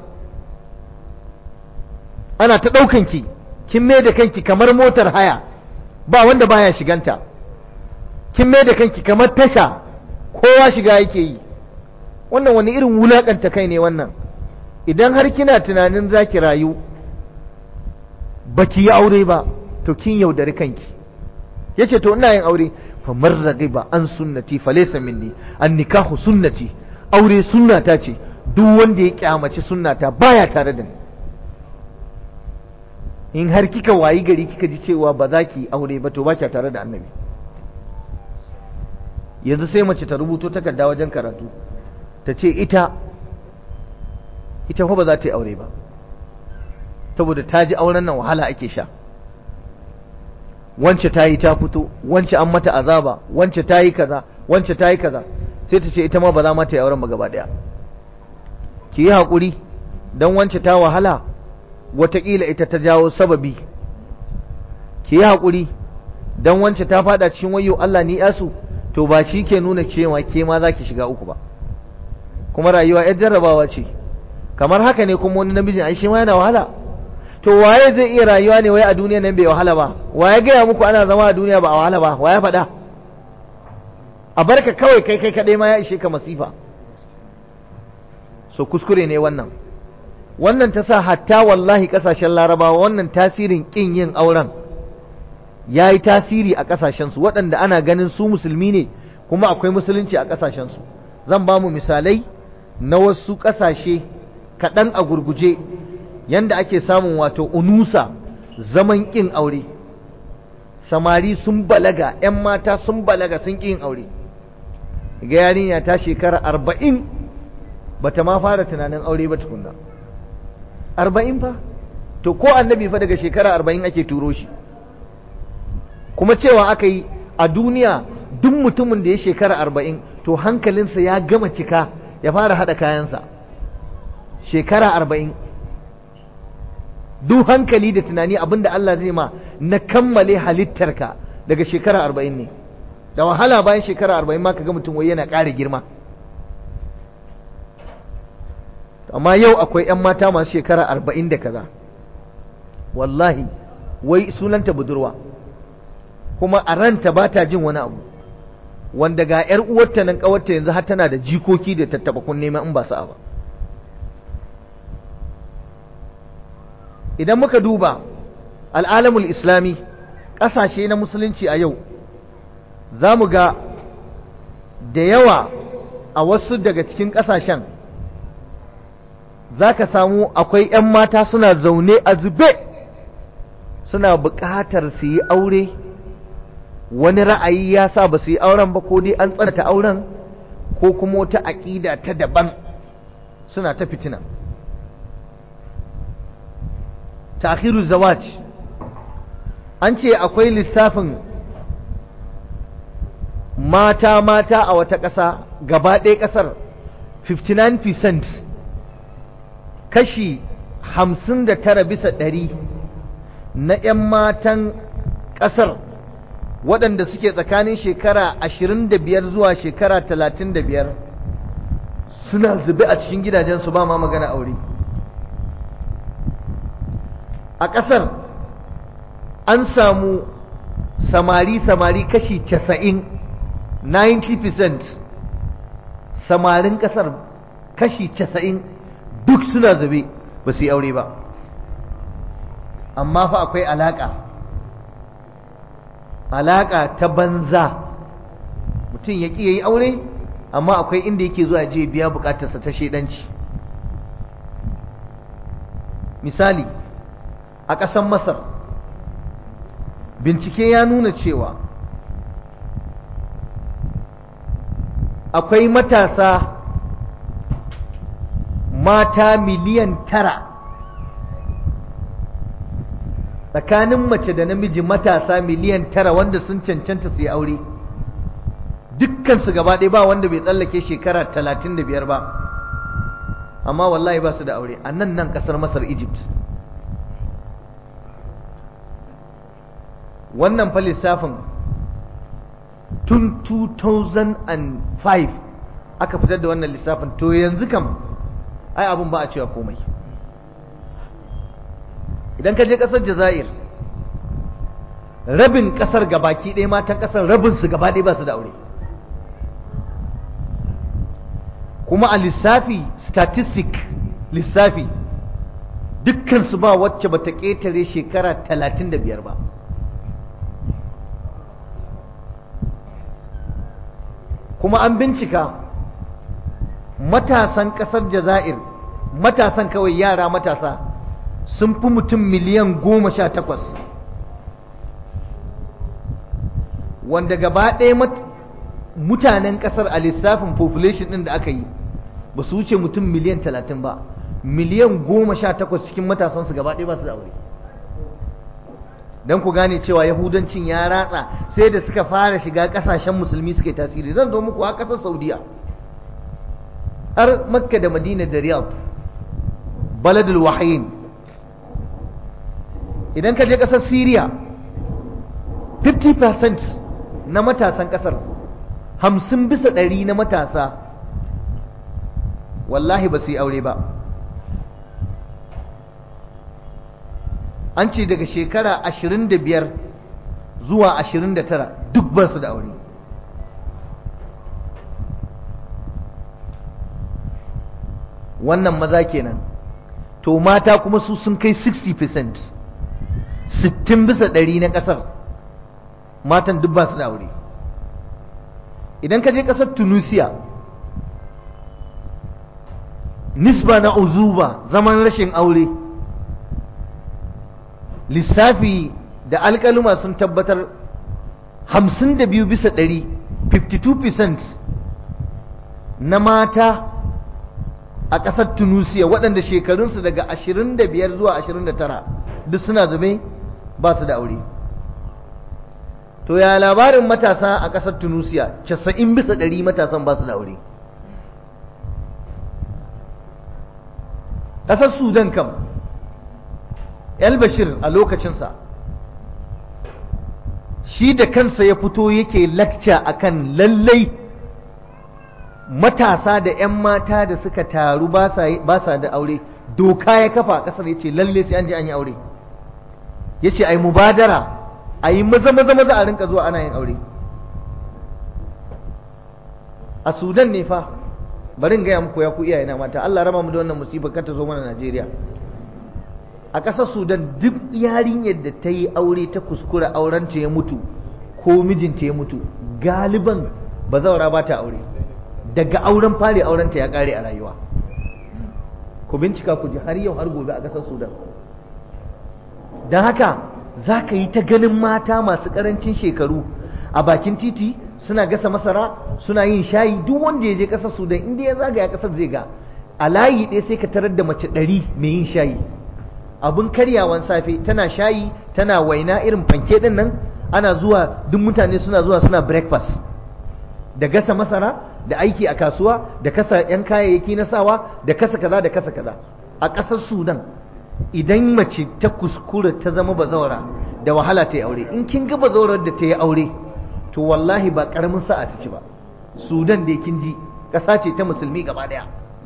Ana ta ɗaukan ki, kin mai da kanki kamar motar haya, ba wanda baya shiganta. Kin mai da kanki kamar tasha, kowa shiga yake yi. Wannan wani irin wulaƙanta kai ne wannan? Idan har kina tunanin za ki rayu baki yi aure ba, to kin yaudari kanki. Yace to ina yin aure, fa man raghiba an sunnati fa laysa minni, an nikahu sunnati, aure sunnata ce, duk wanda ya kyamaci sunnata baya tare da ni. In har kika wayi gari kika ji cewa ba za ki aure ba, to ba kya tare da annabi. Yanzu sai mace ta rubuto takarda wajen karatu ta ce ita ita fa ba za ta yi aure ba, saboda ta ji auren nan wahala ake sha. Wance ta yi ta fito, wance an mata azaba, wance ta yi kaza, wance ta yi kaza, sai ta ce ita ma ba za ma ta yi auren ba gaba daya. Ki yi haƙuri, don wance ta wahala, wataƙila ita ta jawo sababi. Ki yi haƙuri, don wance ta fada cikin wayo Allah ni yasu, to ba shi ke nuna cewa ke ma za ki shiga uku ba. Kuma rayuwa yar jarrabawa ce. Kamar haka ne kuma wani namijin ai shi ma yana wahala. To waye zai iya rayuwa ne wai a duniya nan bai wahala ba? Waye gaya muku ana zama a duniya ba a wahala ba? Waye faɗa? A barka kawai kai kai kaɗai ma ya ishe ka masifa. So kuskure ne wannan. Wannan ta sa hatta wallahi ƙasashen Larabawa wannan tasirin ƙin yin auren ya yi tasiri a ƙasashensu, waɗanda ana ganin su musulmi ne kuma akwai musulunci a ƙasashensu. Zan ba mu misalai na wasu ƙasashe kaɗan a gurguje yanda ake samun wato unusa, zaman ƙin aure. Samari sun balaga, ‘yan mata sun balaga sun ƙin aure. Ga yarinya ta shekara arba'in ba ta ma fara tunanin aure ba tukunna. Arba'in fa? To ko annabi fa daga shekara arba'in ake turo shi. Kuma cewa aka yi a duniya duk mutumin da ya shekara arba'in to hankalinsa ya gama cika ya fara haɗa kayansa. Shekara arba'in. Duk hankali da tunani abinda Allah zai ma na kammale halittarka daga shekara arba'in ne. Da wahala bayan shekara arba'in ma kaga mutum wai yana ƙara girma. Amma yau akwai ‘yan mata masu shekara arba'in da kaza, wallahi wai sunanta budurwa, kuma a ranta ba ta jin wani abu, wanda ga ‘yar uwarta nan ƙawarta yanzu har tana da jikoki da tattaba kun nema in ba sa'a ba. Idan muka duba al'alamul islami, ƙasashe na musulunci a yau, za mu ga da yawa a wasu daga cikin ƙasashen za ka samu akwai ‘yan mata suna zaune a zube, suna buƙatar su yi aure. Wani ra'ayi ya sa ba su yi auren ba, ko dai an tsananta auren, ko kuma wata aƙida ta daban, suna ta fitina. Ta'khiru zawaj, an ce akwai lissafin mata mata a wata ƙasa, gaba ɗaya ƙasar fifty-nine percent, kashi hamsin da tara bisa ɗari na ‘yan matan ƙasar waɗanda suke tsakanin shekara ashirin da biyar zuwa shekara talatin da biyar suna zube a cikin gidajensu, ba ma magana aure. A ƙasar an samu samari-samari kashi casa'in, ninety percent samarin ƙasar kashi casa'in duk suna zube ba su yi aure ba. Amma fa akwai alaƙa, alaƙa ta banza. Mutum ya ƙi ya yi aure, amma akwai inda yake zuwa je biya buƙatarsa ta shaidanci. Misali, a ƙasar Masar, bincike ya nuna cewa akwai matasa mata miliyan tara, tsakanin mace da namiji matasa miliyan tara wanda sun cancanta su yi aure. Dukkansu gaba ɗaya ba wanda bai tsallake shekara talatin da biyar ba, amma wallahi ba su da aure a nan nan ƙasar Masar, Egypt. wannan fa lissafin tun two thousand five aka fitar da wannan lissafin, to yanzu kam ai abun ba a cewa komai. Idan ka je ƙasar Jazair, rabin ƙasar gabaki ɗaya matan ƙasar rabin su gaba ɗaya ba su da aure, kuma a lissafi statistic lissafi dukkan su ba wacce bata ƙetare shekara talatin da biyar ba. Kuma an bincika matasan ƙasar Jazair, matasan kawai yara matasa sun fi mutum miliyan goma sha takwas, wanda gaba ɗaya mutanen ƙasar a lissafin population ɗin da aka yi ba su wuce mutum miliyan talatin ba. Miliyan goma sha takwas cikin matasansu gaba ɗaya ba su da aure. Don ku gane cewa yahudancin ya ratsa sai da suka fara shiga ƙasashen musulmi suka yi tasiri. Zan zo muku a ƙasar Saudiya, har Makka da Madina da Riyadh, baladul wahayin. Idan ka je ƙasar Syria, fifty percent na matasan ƙasar, hamsin bisa ɗari na matasa wallahi ba su yi aure ba. An ce daga shekara ashirin da biyar zuwa ashirin da tara duk ba su da aure. Wannan maza kenan. To mata kuma su sun kai sixty percent, sittin bisa ɗari na ƙasar matan duk ba su da aure. Idan ka je ƙasar Tunisia, nisba na uzuba, zaman rashin aure, lissafi da alƙaluma sun tabbatar hamsin da biyu bisa ɗari, fifty-two percent na mata a ƙasar Tunisia waɗanda shekarunsu daga ashirin da biyar zuwa ashirin da tara duk suna zube ba su da aure. To ya labarin matasa a ƙasar Tunisia? casa'in bisa ɗari matasan ba su da aure. ƙasar Sudan kam, El Bashir a lokacinsa shi da kansa ya fito yake lakca akan lallai matasa da 'yan mata da suka taru ba sa da aure, doka ya kafa a ƙasar, ya ce lallai sai an je an yi aure. Ya ce a yi mubadara, a yi maza maza maza a rinka zuwa ana yin aure. A Sudan ne fa, bari in gaya muku ya ku iyayena mata, Allah raba mu da wannan musibar kar ta zo mana Najeriya. A ƙasar Sudan duk yarinyar da ta yi aure ta kuskura aurenta ya mutu ko mijinta ya mutu, galiban bazaura ba ta aure, daga auren fari aurenta ya ƙare a rayuwa. Ku bincika ku ji har yau har gobe a ƙasar Sudan. Don haka za ka yi ta ganin mata masu ƙarancin shekaru a bakin titi suna gasa masara, suna yin shayi. Duk wanda ya je ƙasar Sudan inda ya zagaya ƙasar zai ga a layi ɗaya sai ka tarar da mace ɗari mai yin shayi. Abin karyawan safe tana shayi, tana waina irin fanke ɗin nan, ana zuwa duk mutane suna zuwa suna breakfast, da gasa masara, da aiki a kasuwa, da kasa 'yan kayayyaki na sawa, da kasa kaza da kasa kaza. A ƙasar Sudan idan mace ta kuskura ta zama bazawara da wahala ta yi aure. In kin ga bazawarar da ta yi aure to wallahi ba ƙaramin sa'a ta ci ba. Sudan da kin ji ƙasa ce ta musulmi gaba ɗaya.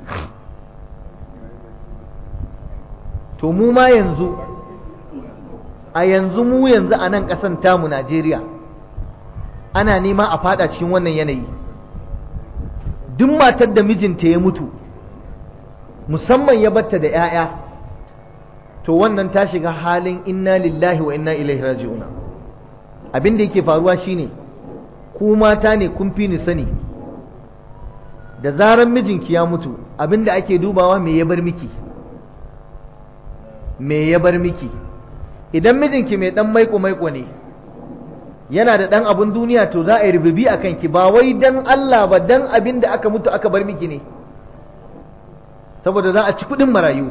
To mu ma yanzu a yanzu mu yanzu a nan ƙasan tamu Najeriya ana nema a fada cikin wannan yanayi. Duk matar da mijinta ya mutu musamman ya batta da 'ya'ya, to wannan ta shiga halin inna lillahi wa inna ilaihi raji'una. Abin da yake faruwa shine ku mata ne kun fi ni sani, da zaran mijinki ya mutu abin da ake dubawa me ya bar miki, me ya bar miki. Idan mijinki mai dan maiko maiko ne, yana da dan abun duniya, to za a yi rububi a kanki, ba wai dan Allah ba, dan abin da aka mutu aka bar miki ne, saboda za a ci kudin marayu.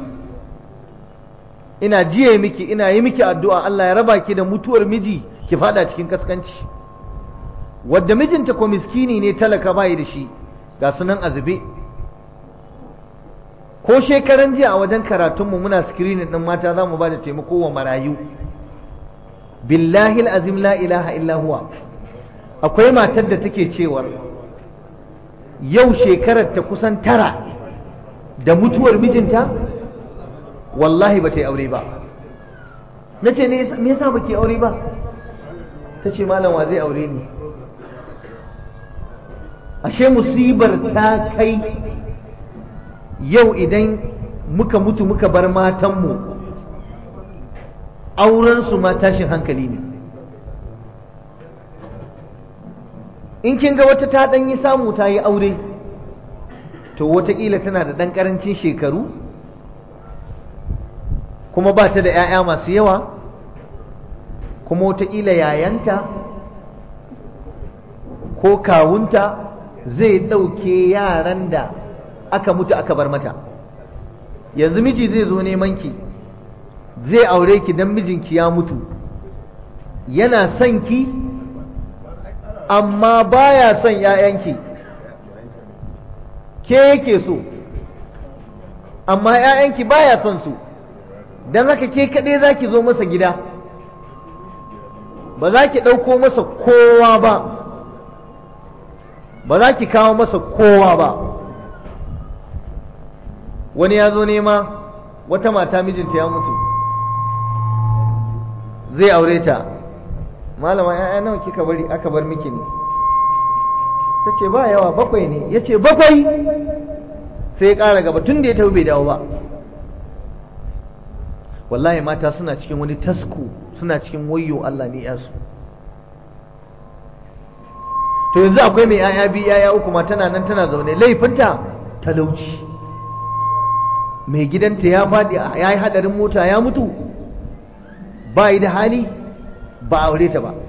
Ina jiye miki, ina yi miki addu'a Allah ya raba ki da mutuwar miji ki fada cikin kaskanci. Wadda mijinta ko miskini ne, talaka bai da shi, ga sunan azube. Ko shekaran jiya a wajen karatunmu muna screening ɗin mata za mu ba da taimako wa marayu. billahi azim la ilaha illa huwa, akwai matar da take cewar yau shekarar ta kusan tara da mutuwar mijinta, wallahi ba ta yi aure ba. Na ce me yasa ba ke aure ba? Ta ce malam wa zai aure ni? Ashe musibar ta kai yau idan muka mutu muka bar matanmu, aurensu ma tashin hankali ne. In kin ga wata ta ɗan yi samu ta yi aure, to wataƙila tana da ɗan ƙarancin shekaru, kuma ba ta da 'ya'ya masu yawa, kuma wataƙila yayanta ko kawunta zai ɗauke yaran da aka mutu aka bar mata. Yanzu miji zai zo neman ki, zai aure ki don mijinki ya mutu, yana son ki amma baya son ‘ya'yanki, ke yake so amma ‘ya'yanki baya son su, don haka ke kaɗai za ki zo masa gida, ba za ki ɗauko masa kowa ba, ba za ki kawo masa kowa ba. Wani ya zo nema wata mata mijinta ya mutu, zai aure ta. Malama ‘ya'ya nawa kika bari aka bar miki ne? Ta ce ba yawa, bakwai ne. Ya ce bakwai? Sai ya ƙara gaba, tun da ya tafi bai dawo ba. Wallahi mata suna cikin wani tasku, suna cikin wayyo Allah ne yasu. To yanzu akwai mai ‘ya'ya biyu ‘ya'ya uku ma tana nan tana zaune, laifinta talauci. Mai gidanta ya faɗi ya yi haɗarin mota ya mutu, ba yi da hali, ba aure ta ba.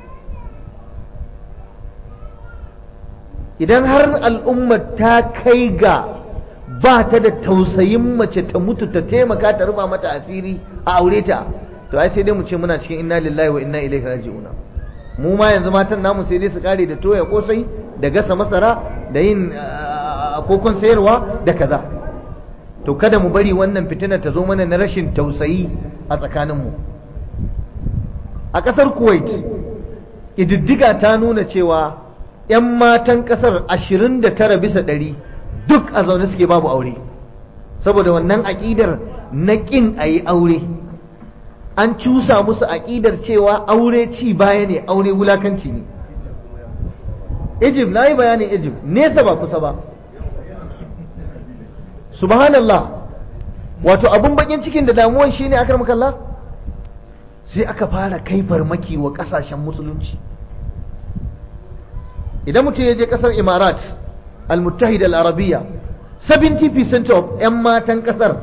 Idan har al'ummar ta kai ga ba ta da tausayin mace ta mutu ta taimaka ta rufa mata asiri a aure ta, to ai sai dai mu ce muna cikin inna lillahi wa inna ilaihi raji'una. Mu ma yanzu matan namu sai dai su kare da toya kosai da gasa masara da yin kokon sayarwa da kaza. To kada mu bari wannan fitina ta zo mana na rashin tausayi a tsakaninmu. A ƙasar Kuwait, ƙididdiga ta nuna cewa ‘yan matan ƙasar ashirin da tara bisa ɗari duk a zaune suke babu aure, saboda wannan aƙidar na ƙin a yi aure. An cusa musu aƙidar cewa aure ci baya ne, aure wulakanci ne. Egypt, na yi bayanin Egypt, nesa ba kusa ba. Subhanallah, wato abin bakin cikin da damuwan shi ne akar makalla, sai aka fara kai farmaki wa ƙasashen musulunci. Idan mutum ya je ƙasar Imarat al-Muttahida al-Arabiya, seventy percent of 'yan matan ƙasar,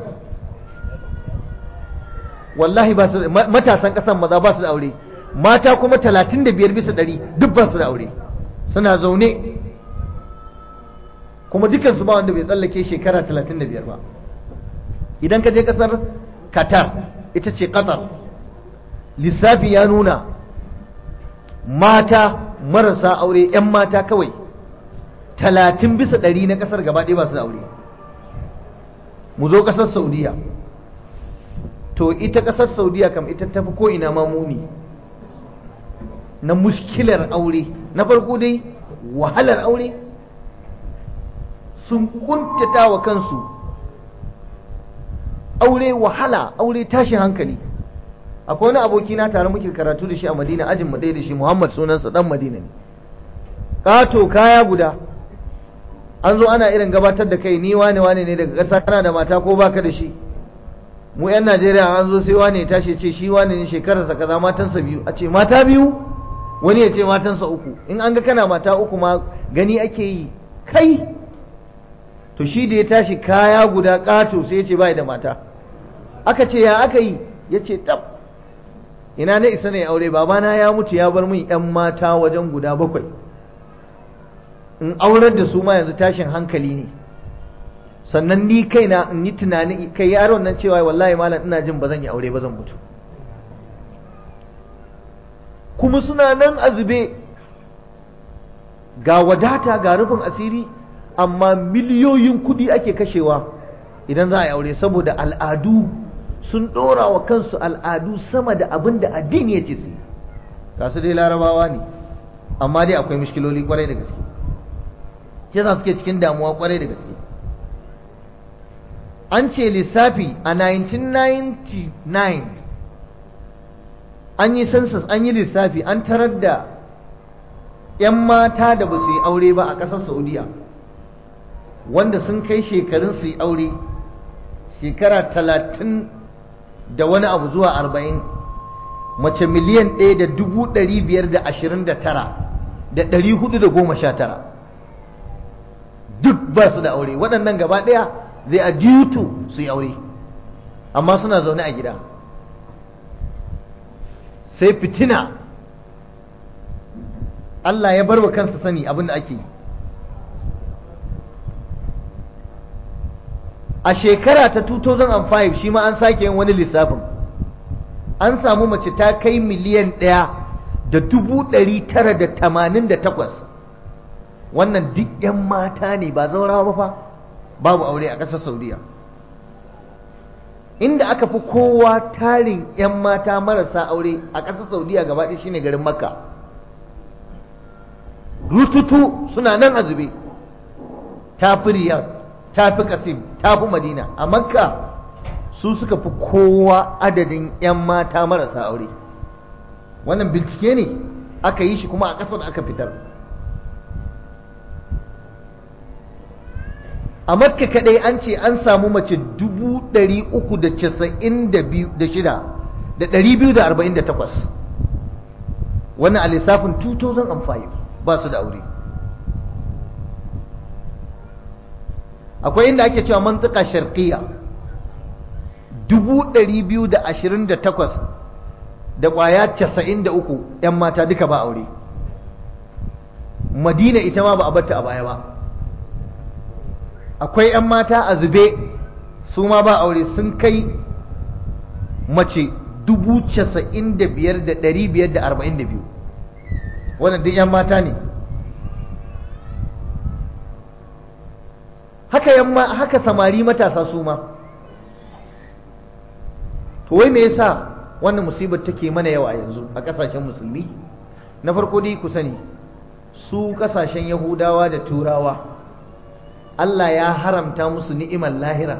wallahi ba su, matasan ƙasar maza ba su da aure, mata kuma talatin da biyar bisa ɗari duk ba su da aure, suna zaune, kuma dukansu ba wanda bai tsallake shekara talatin da biyar ba. Idan ka je ƙasar Qatar, ita ce Qatar, lissafi ya nuna mata marasa aure, 'yan mata kawai talatin bisa ɗari na ƙasar gaba ɗaya ba su da aure. Mu zo ƙasar Saudiya, to ita ƙasar Saudiya kam ita tafi ko ina mamuni na mushkilar aure. Na farko dai wahalar aure, sun kuntata wa kansu aure, wahala aure, tashin hankali. Akwai wani aboki na tare muke karatu da shi a Madina, ajin mu ɗaya da shi, Muhammad sunansa, dan Madina ne. Kato kaya guda, an zo ana irin gabatar da kai, ni wane wane ne daga ƙasa, kana da mata ko baka da shi? Mu 'yan Najeriya an zo sai wane ya tashi ce shi wane ne shekararsa kaza, matansa biyu. A ce mata biyu? Wani ya ce matansa uku. In an ga kana mata uku ma gani ake yi kai. To shi da ya tashi kaya guda ƙato sai ya ce bai da mata. Aka ce ya aka yi? Ya ce tab, ina na isa ne aure, babana ya mutu ya bar min 'yan mata wajen guda bakwai, in aurar da su ma yanzu tashin hankali ne. Sannan ni kaina in yi tunani, kai yaron nan cewa wallahi malam ina jin ba zan yi aure ba, zan mutu. Kuma suna nan azube, ga wadata ga rufin asiri, amma miliyoyin kuɗi ake kashewa idan za a yi aure, saboda al'adu sun ɗora wa kansu al'adu sama da abin da addini ya ce su. kasu dai larabawa ne amma dai akwai mushkiloli kwarai da gaske ke za suke cikin damuwa kwarai da gaske. An ce lissafi a nineteen ninety-nine an yi census, an yi lissafi, an tarar da 'yan mata da ba su yi aure ba a ƙasar Saudiya wanda sun kai shekarun su yi aure shekara talatin da wani abu zuwa arba'in, mace miliyan ɗaya da dubu ɗari biyar da ashirin da tara da ɗari hudu da goma sha tara duk ba su da aure. Waɗannan gaba ɗaya zai a due su yi aure amma suna zaune a gida. Sai fitina Allah ya bar wa kansa sani abin da ake yi. A shekara ta two thousand five shi ma an sake yin wani lissafin, an samu mace ta kai miliyan ɗaya da dubu ɗari tara da tamanin da takwas. Wannan duk 'yan mata ne ba zaurawa ba fa, babu aure a ƙasar Saudiya. Inda aka fi kowa tarin 'yan mata marasa aure a ƙasar Saudiya gaba ɗaya shine garin Makka. Rututu suna nan a zube, ta fi Riyadh, ta fi Qasim, ta fi Madina. A Makka su suka fi kowa adadin 'yan mata marasa aure. Wannan bincike ne aka yi shi kuma a ƙasar aka fitar. A Makka kaɗai an ce an samu mace dubu ɗari uku da casa'in da shida da ɗari biyu da arba'in da takwas. Wannan a lissafin two thousand five ba su da aure. Akwai inda ake cewa mantuka sharqiyya dubu ɗari biyu da ashirin da takwas da ƙwaya casa'in da uku 'yan mata duka ba aure. Madina ita ma ba a batta a baya ba. Akwai 'yan mata a zube su ma ba aure, sun kai mace dubu casa'in da biyar da ɗari biyar da arba'in da biyu. Wannan duk 'yan mata ne. Haka yamma haka samari matasa su ma. To wai me yasa wannan musibar take mana yawa yanzu a ƙasashen musulmi? Na farko dai ku sani su ƙasashen Yahudawa da Turawa Allah ya haramta musu ni'imar lahira,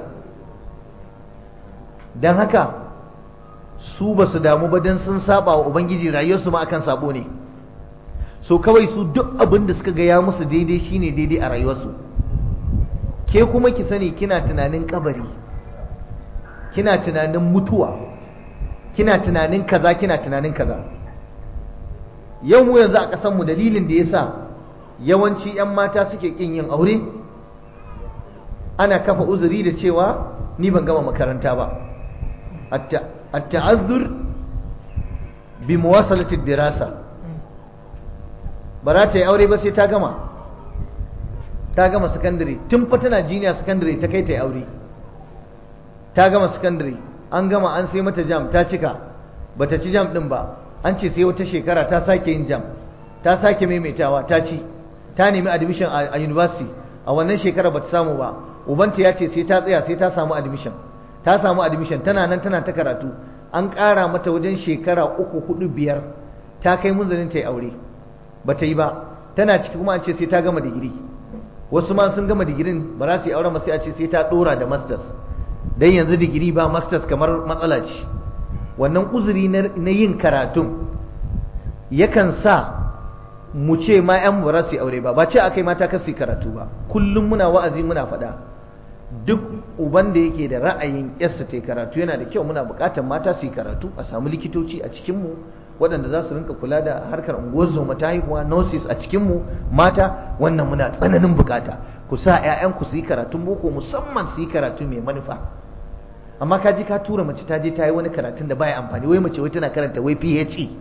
don haka su ba su damu ba don sun saba wa Ubangiji, rayuwarsu ma akan sabo ne. So kawai su duk abin da suka ga ya musu daidai shine daidai a rayuwarsu. Ke kuma ki sani kina tunanin kabari, kina tunanin mutuwa, kina tunanin kaza, kina tunanin kaza. Yau mu yanzu a ƙasarmu dalilin da yasa yawanci 'yan mata suke ƙin yin aure, ana kafa uzuri da cewa ni ban gama makaranta ba. At-ta'azzur bi muwasalati dirasa, ba za ta yi aure ba sai ta gama ta gama sakandare. Tun fa tana jiniya sakandare ta kai ta yi aure. Ta gama sakandare, an gama an sai mata jam ta cika, bata ci jam din ba, an ce sai wata shekara ta sake yin jam, ta sake maimaitawa ta ci, ta nemi admission a university, a wannan shekara bata samu ba. Ubanta ya ce sai ta tsaya sai ta samu admission, ta samu admission, tana nan tana ta karatu, an ƙara mata wajen shekara uku hudu biyar, ta kai munzalin ta yi aure, ba ta yi ba. Tana ciki kuma an ce sai ta gama digiri. Wasu ma sun gama digirin ba za su yi auren ba, sai a ce sai ta ɗora da masters, dan yanzu digiri ba masters kamar matsala ce. Wannan uzuri na yin karatun yakan sa mu ce ma 'yan ba za su yi aure ba. Ba ce akai mata kar su yi karatu ba, kullum muna wa'azi muna faɗa duk uban da yake da ra'ayin yarsa ta karatu yana da kyau. Muna buƙatar mata su yi karatu, a samu likitoci a cikinmu waɗanda za su rinka kula da harkar unguwar zoma ta haihuwa, nurses a cikinmu mata, wannan muna tsananin buƙata. Ku sa 'ya'yanku su yi karatun boko, musamman su yi karatu mai manufa. Amma ka ji ka tura mace ta je ta yi wani karatun da baya amfani, wai mace wai tana karanta wai P H D.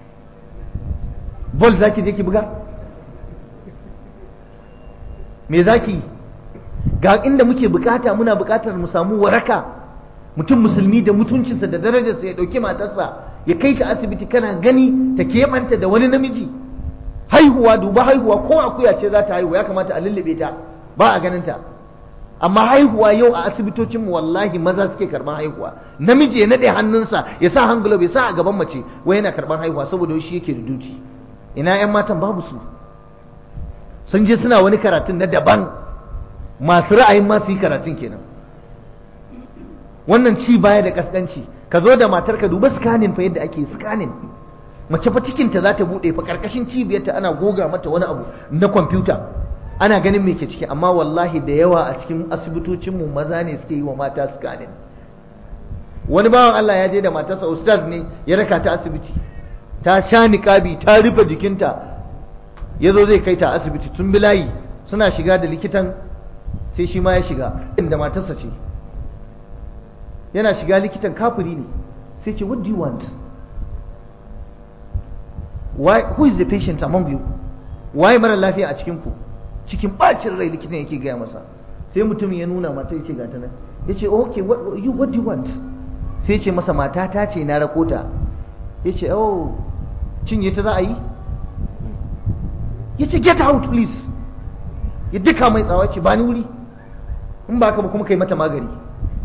Bol zaki je ki buga? Me zaki? Ga inda muke bukata, muna bukatar mu samu waraka. Mutum musulmi da mutuncinsa da darajarsa ya dauki matarsa ya kai ta asibiti, kana gani ta keɓanta da wani namiji. Haihuwa, duba haihuwa, ko akuya ce za ta haihu ya kamata a lullube ta, ba a ganin ta. amma haihuwa yau a asibitocinmu wallahi maza suke karban haihuwa, namiji ya naɗe hannunsa ya sa hand glove ya sa a gaban mace wai yana karban haihuwa saboda shi yake da duty. Ina 'yan matan babu su, sun je suna wani karatun na daban, masu ra'ayin masu yi karatun kenan. Wannan ci baya da kaskanci. Ka zo da matar ka duba scanning fa yadda ake scanning, mace fa cikinta za ta buɗe fa ƙarƙashin cibiyarta ana goga mata wani abu na kwamfuta, ana ganin me ke ciki. Amma wallahi da yawa a cikin asibitocinmu maza ne suke yi wa mata scanning. Wani bawan Allah ya je da matarsa ustaz ne ya raka ta asibiti, ta sha niƙabi ta rufe jikinta, ya zo zai kai ta asibiti, tun bilayi suna shiga da likitan, sai shi ma ya shiga inda matarsa ce. Yana shiga likitan kafiri ne, sai ce what do you want? Why, who is the patient among you? Waye mara lafiya a cikin ku? Cikin bacin rai likitan yake gaya masa. Sai mutumin ya nuna mata yace ga ta nan. Yace okay, what you what do you want? Sai yace masa mata ta ce na rakota. Yace oh, cinye ta za a yi? Yace get out please. Ya duka mai tsawa ce ba ni wuri. In ba ka ba kuma kai mata magani.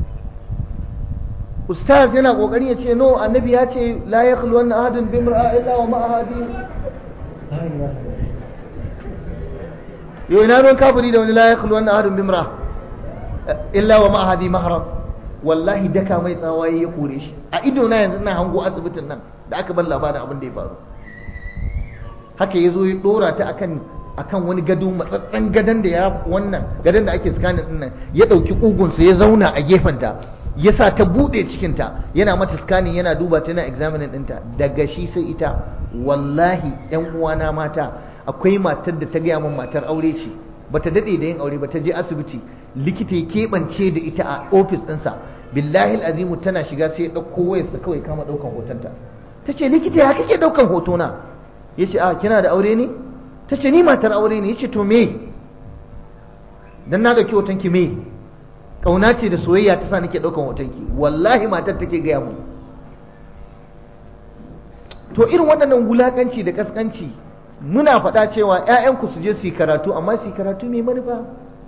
Ustaz yana kokari ya ce no, annabi ya ce la yakhlu an ahadun bi imra'a illa wa ma ahadi. Yo ina ruwan kafiri da wani la yakhlu an ahadun bi imra'a illa wa ma ahadi mahram. Wallahi daka mai tsawaye ya kore shi. A ido na yanzu ina hango asibitin nan da aka bar labarin abin da ya faru. Haka yazo ya dora ta akan akan wani gado matsatsen gadan da ya wannan gadan da ake scanning din nan, ya dauki kugunsa ya zauna a gefenta, ya sa ta buɗe cikinta, yana mata scanning, yana duba ta, yana examining ɗinta, daga shi sai ita. Wallahi ‘yan uwana mata, akwai matar da ta gaya min matar aure ce, ba ta daɗe da yin aure ba, ta je asibiti, likita ya keɓance da ita a ofis ɗinsa, billahi azimu tana shiga sai ya ɗauko wayarsa kawai kama ɗaukan hotonta. Ta ce likita ya kake ɗaukan hotona? Ya ce a kina da aure ne? Ta ce ni matar aure ne. Ya ce to me? Dan na ɗauki hotonki me? Kauna ce da soyayya ta sa nake ɗaukan hotonki. Wallahi matar take gaya mu. To irin waɗannan wulaƙanci da ƙasƙanci, muna faɗa cewa ‘ya'yanku su je su yi karatu, amma su yi karatu mai manufa.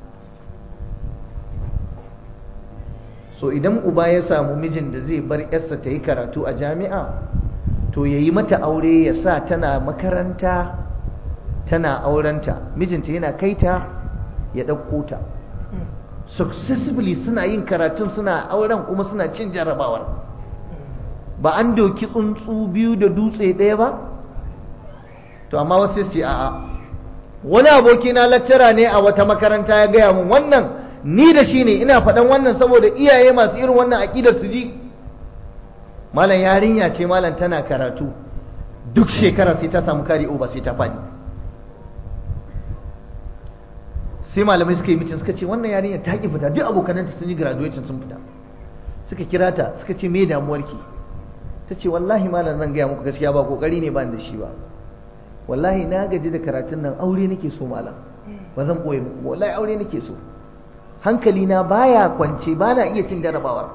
So idan uba ya samu mijin da zai bar ‘yarsa ta yi karatu a jami'a, to ya yi mata aure, ya sa tana makaranta, tana aurenta, mijinta yana kaita ya ɗauko ta. Successively suna yin karatun, suna auren, kuma suna cin jarrabawar. Ba an doki tsuntsu biyu da dutse ɗaya ba? To amma wasu ce a'a. Wani aboki na lecturer ne a wata makaranta ya gaya mun wannan, ni da shi ne ina faɗan wannan saboda iyaye masu irin wannan aƙidar su ji. Malam yarinya ce malam tana karatu, duk shekara sai ta samu kari over sai ta faɗi. Sai malamai suka yi mitin suka ce wannan yarinya ta ki fita, duk abokananta sun yi graduation sun fita. Suka kira ta suka ce me damuwarki? Ta ce wallahi malam zan gaya muku gaskiya ba kokari ne ba da shi ba. Wallahi na gaji da karatun nan, aure nake so malam. Ba zan boye muku, wallahi aure nake so. Hankali na baya kwance, ba na iya cin jarabawar.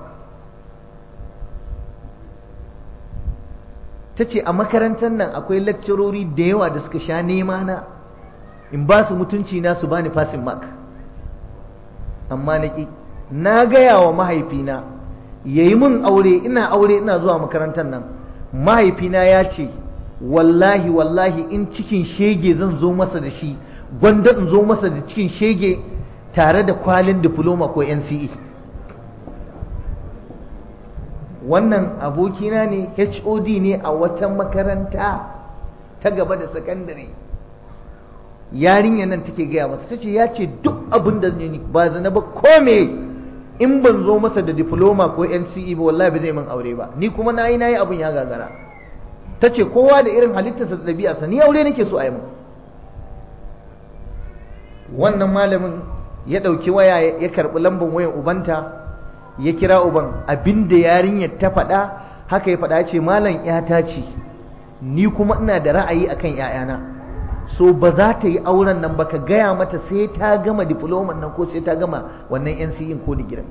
Ta ce a makarantar nan akwai lecturori da yawa da suka sha nema na in ba su mutunci na su bani passing mark, amma naki. Na gaya wa mahaifina yayi min aure, ina aure ina zuwa makarantar nan. Mahaifina ya ce wallahi wallahi in cikin shege zan zo masa da shi, gwanda in zo masa da cikin shege tare da kwalin diploma ko N C E. Wannan abokina ne, H O D ne a wata makaranta ta gaba da sakandare. Yarinyar nan take gaya masa, ta ce ya ce duk abin da ne ba zana ba kome in ban zo masa da diploma ko N C E ba wallahi ba zai min aure ba. Ni kuma nayi nayi abin ya gagara. Ta ce kowa da irin halittarsa da ɗabi'arsa, ni aure nake so a yi min. Wannan malamin ya ɗauki waya ya karɓi lambar wayan ubanta, ya kira uban, abinda yarinyar ta faɗa haka ya faɗa, ya ce malam ƴata ce, ni kuma ina da ra'ayi akan ƴaƴana, so ba za ta yi auren nan ba, ka gaya mata sai ta gama diploman nan ko sai ta gama wannan N C E ko digirin.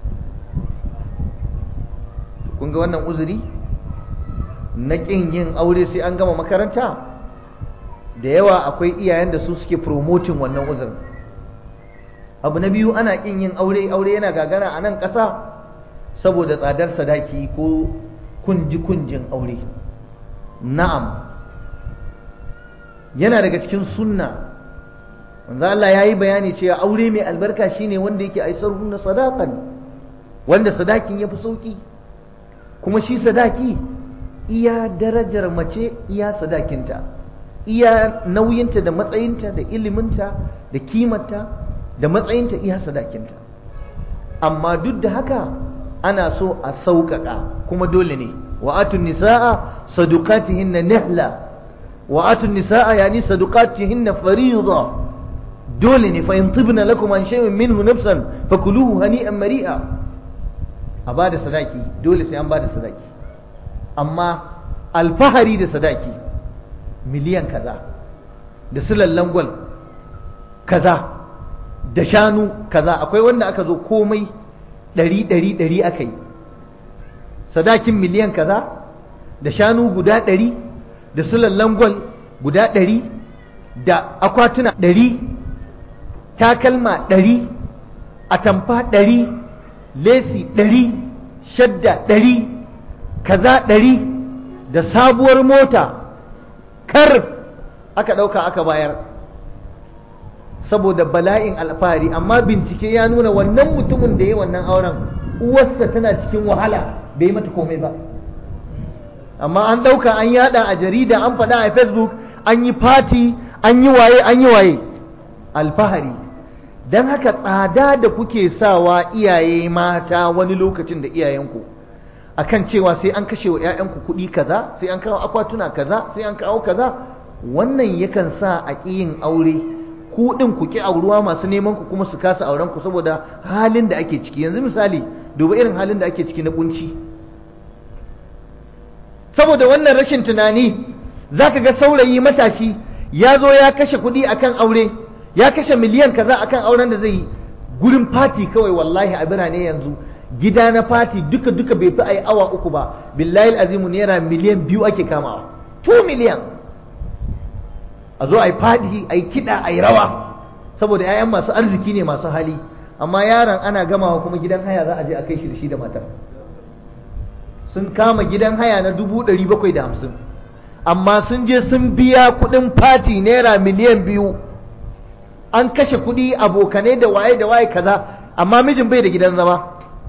Kun ga wannan uzuri na ƙin yin aure sai an gama makaranta? Da yawa akwai iyayen da su suke promoting wannan uzurin. abu na biyu ana ƙin yin aure aure yana gagara a nan ƙasa saboda tsadar sadaki ko kunji kunjin aure. Na'am, yana daga cikin sunna manzo Allah yayi bayani cewa aure mai albarka shine wanda yake aisarhu na sadaqan, wanda sadakin yafi sauki, kuma shi sadaki iya darajar mace iya sadakinta, iya nauyinta da matsayinta da iliminta da kimarta da matsayinta iya sadakinta. Amma duk da haka ana so a sauƙaƙa, kuma dole ne wa atun nisaa sadaqatihinna nihla, wa atun nisaa yani sadaqatihinna fariida, dole ne fa in tibna lakum an shay'in minhu nafsan fakuluhu hani'an mari'a. A bada sadaki dole sai an bada sadaki, amma alfahari da sadaki miliyan kaza da sulallan gwal kaza da shanu kaza, akwai wanda aka zo komai ɗari ɗari ɗari aka yi, sadakin miliyan kaza da shanu guda ɗari da sulallan gwal guda ɗari da akwatuna ɗari, takalma ɗari, atamfa ɗari, lesi ɗari, shadda ɗari, kaza ɗari, da sabuwar mota kar aka ɗauka aka bayar saboda bala'in alfahari. Amma bincike ya nuna wannan mutumin da ya wannan auren uwarsa tana cikin wahala, bai yi mata komai ba, amma an ɗauka an yada a jarida, an faɗa a Facebook, an yi fati, an yi waye an yi waye, alfahari. Don haka tsada da kuke sawa iyaye mata wani lokacin da iyayenku akan cewa sai an kashe wa 'ya'yanku kuɗi kaza, sai an kawo akwatuna kaza, sai an kawo kaza, wannan yakan sa a ƙi yin aure, ku ɗin ku ƙi auruwa masu neman ku kuma su kasa auren ku saboda halin da ake ciki. Yanzu misali duba irin halin da ake ciki na kunci, saboda wannan rashin tunani zaka ga saurayi matashi ya zo ya kashe kuɗi akan aure, ya kashe miliyan kaza akan auren da zai yi, gurin fati kawai. Wallahi a birane yanzu gida na fati duka duka bai fi a yi awa uku ba, billahi azimu naira miliyan biyu ake kamawa, two miliyan. A zo a yi fadi, a yi kiɗa, a yi rawa, saboda 'ya'yan masu arziki ne masu hali, amma yaron ana gamawa kuma gidan haya za a je a kai shi da shi da matar. Sun kama gidan haya na dubu ɗari bakwai da hamsin, amma sun je sun biya kuɗin fati naira miliyan biyu, an kashe kuɗi abokanai da waye da waye kaza, amma mijin bai da gidan zama.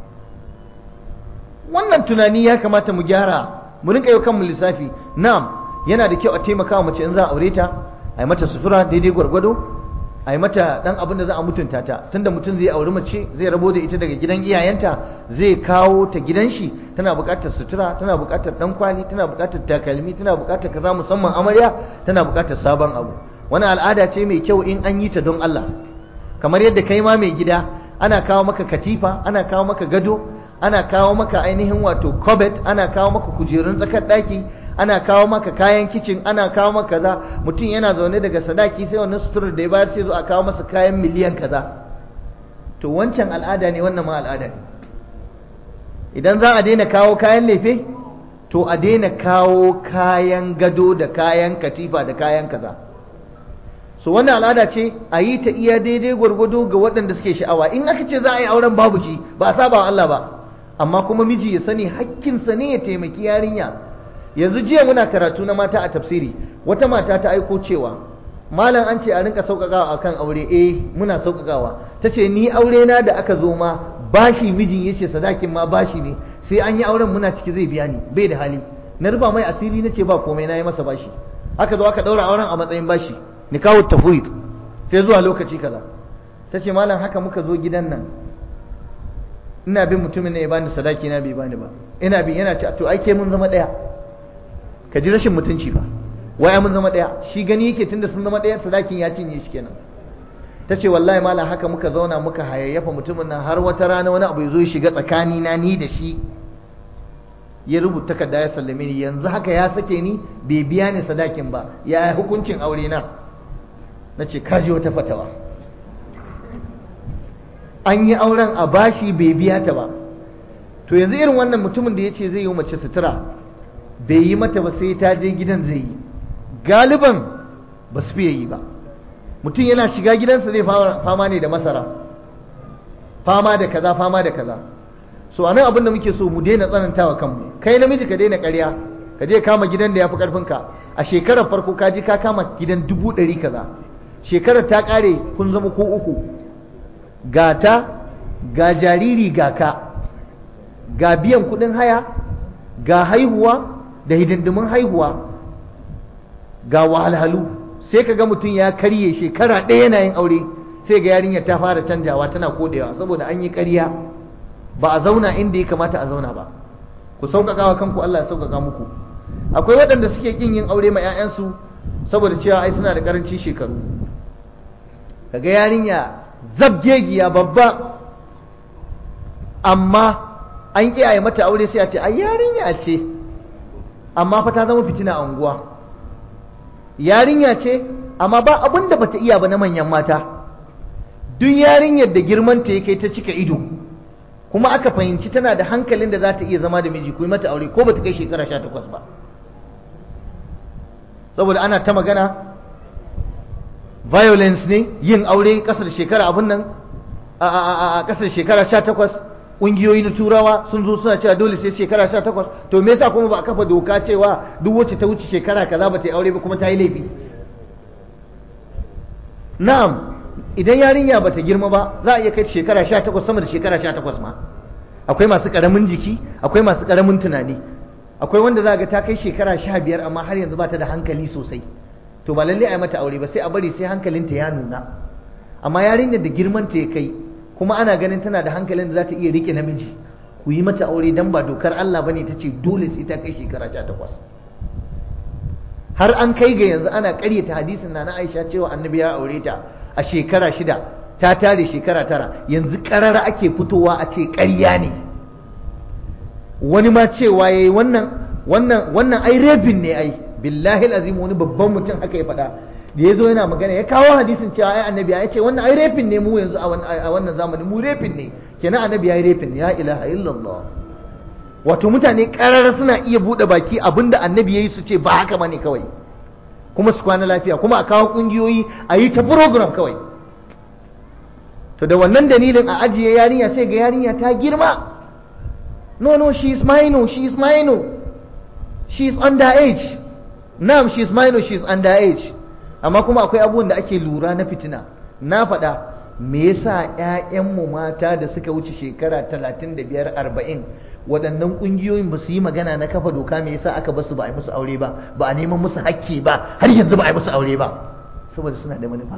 Wannan tunani ya kamata mu gyara, mu rinka yau kanmu lissafi. Na'am, yana da kyau a taimaka wa mace in za a aure ta, a yi mata sutura daidai gwargwado, a yi mata dan abin da za a mutunta ta, tunda mutum zai auri mace zai rabo da ita daga gidan iyayenta zai kawo ta gidan shi, tana buƙatar sutura, tana buƙatar dan kwali, tana buƙatar takalmi, tana buƙatar kaza, musamman amarya tana buƙatar sabon abu. Wani al'ada ce mai kyau in an yi ta don Allah, kamar yadda kai ma mai gida ana kawo maka katifa, ana kawo maka gado, ana kawo maka ainihin wato cupboard, ana kawo maka kujerun tsakar ɗaki, ana kawo maka kayan kicin, ana kawo maka kaza. Mutum yana zaune daga sadaki sai wannan suturar da ya bayar sai zo a kawo masa kayan miliyan kaza. To wancan al'ada ne, wannan ma al'ada ne. Idan za a daina kawo kayan lefe, to a daina kawo kayan gado da kayan katifa da kayan kaza. So wannan al'ada ce a yi ta iya daidai gwargwado ga waɗanda suke sha'awa. In aka ce za a yi auren babu ji, ba a saba wa Allah ba, amma kuma miji ya sani hakkinsa ne ya taimaki yarinya. Yanzu jiya muna karatu na mata a tafsiri, wata mata ta aiko cewa malam an ce a rinka sauƙaƙawa akan aure. Eh muna sauƙaƙawa. Ta ce ni aure na da aka zo ma bashi, mijin ya ce sadakin ma bashi ne, sai an yi auren muna ciki zai biya ni, bai da hali. Na rufa mai asiri na ce ba komai, na yi masa bashi. Aka zo aka ɗaura auren a matsayin bashi, ni kawo tafwid, sai zuwa lokaci kaza. Ta ce malam haka muka zo gidan nan, ina bin mutumin ne ya bani sadaki na bai bani ba, ina bin yana ce to ai ke mun zama ɗaya. Ka ji rashin mutunci ba, waya mun zama ɗaya, shi gani yake tunda sun zama ɗaya sadakin ya cinye shi kenan. Ta ce wallahi malam haka muka zauna muka hayayyafa mutumin nan har wata rana wani abu ya zo ya shiga tsakani na ni da shi, ya rubuta takarda ya sallame ni, yanzu haka ya sake ni bai biya ni sadakin ba, ya hukuncin aure na. Na ce kaji wata fatawa, an yi auren a bashi bai biya ta ba. To yanzu irin wannan mutumin da ya ce zai yi mace sutura bai yi mata ba sai ta je gidan zai yi, galiban ba su fiye yi ba. Mutum yana shiga gidansa zai fama ne da masara, fama da kaza fama da kaza. So anan abin da muke so mu daina tsanantawa kanmu. Kai namiji ka daina ƙarya, ka je kama gidan da yafi karfin ka. A shekarar farko ka je ka kama gidan dubu ɗari kaza, shekarar ta ƙare kun zama ko uku, ga ta ga jariri ga ka, ga biyan kuɗin haya, ga haihuwa da hidindimin haihuwa, ga wahalhalu. Sai ka ga mutum ya karye shekara ɗaya yana yin aure, sai ga yarinyar ta fara canjawa tana kodewa saboda an yi ƙarya, ba a zauna inda ya kamata a zauna ba. Ku sauƙaƙa wa kanku, Allah ya sauƙaƙa muku. Akwai waɗanda suke ƙin yin aure ma 'ya'yansu saboda cewa ai suna da ƙarancin shekaru. Kaga yarinya zabgegiya babba, amma an ƙi a yi mata aure sai a ce ai yarinya ce, amma fa ta zama fitina a unguwa. Yarinya ce amma ba abin da bata iya ba na manyan mata. Duk yarinyar da girmanta ya kai ta cika ido, kuma aka fahimci tana da hankalin da za ta iya zama da miji, ku yi mata aure ko bata kai shekara sha takwas ba. Saboda ana ta magana violence ne yin aure kasar shekara abun nan a kasar shekara sha takwas. Ƙungiyoyi na turawa sun zo suna cewa dole sai shekara sha takwas. To me yasa kuma ba a kafa doka cewa duk wacce ta wuce shekara kaza ba ta yi aure ba kuma ta yi laifi? Na'am, idan yarinya ba ta girma ba za a iya kai shekara sha takwas, sama da shekara sha takwas ma. Akwai masu ƙaramin jiki, akwai masu ƙaramin tunani, akwai wanda za ga ta kai shekara sha biyar amma har yanzu ba ta da hankali sosai. To ba lallai a yi mata aure ba, sai a bari sai hankalinta ya nuna. Amma yarinyar da girmanta ya kai kuma ana ganin tana da hankalin da za ta iya rike namiji, ku yi mata aure, dan ba dokar Allah bane ta ce dole sai ta kai shekara sha takwas. Har an kai ga yanzu ana ƙaryata hadisin na na Aisha cewa annabi ya aure ta a shekara shida, ta tare shekara tara. Yanzu ƙarara ake fitowa a ce ƙarya ne. Wani ma cewa yayi wannan wannan wannan ai rabin ne ai, billahi alazim. Wani babban mutum haka ya faɗa da ya zo yana magana, ya kawo hadisin cewa ai annabi ya ce wannan ai refin ne mu yanzu a wannan zamanin, mu refin ne, kenan annabi ya yi refin. Ya ilaha illallah. Wato mutane karara suna iya buɗe baki abinda annabi ya yi su ce ba haka bane kawai, kuma su kwana lafiya, kuma a kawo ƙungiyoyi a yi ta program kawai. To da wannan dalilin a ajiye yarinya sai ga yarinya ta girma. No no, she is minor, she is minor, she is underage. Na'am, she is minor, she is underage. Amma kuma akwai abubuwan da ake lura na fitina. Na faɗa, me yasa ƴaƴanmu mata da suka wuce shekara talatin da biyar arba'in waɗannan ƙungiyoyin ba su yi magana na kafa doka, me yasa aka basu ba a yi musu aure ba, ba a neman musu hakki ba, har yanzu ba a yi musu aure ba? Saboda suna da manufa.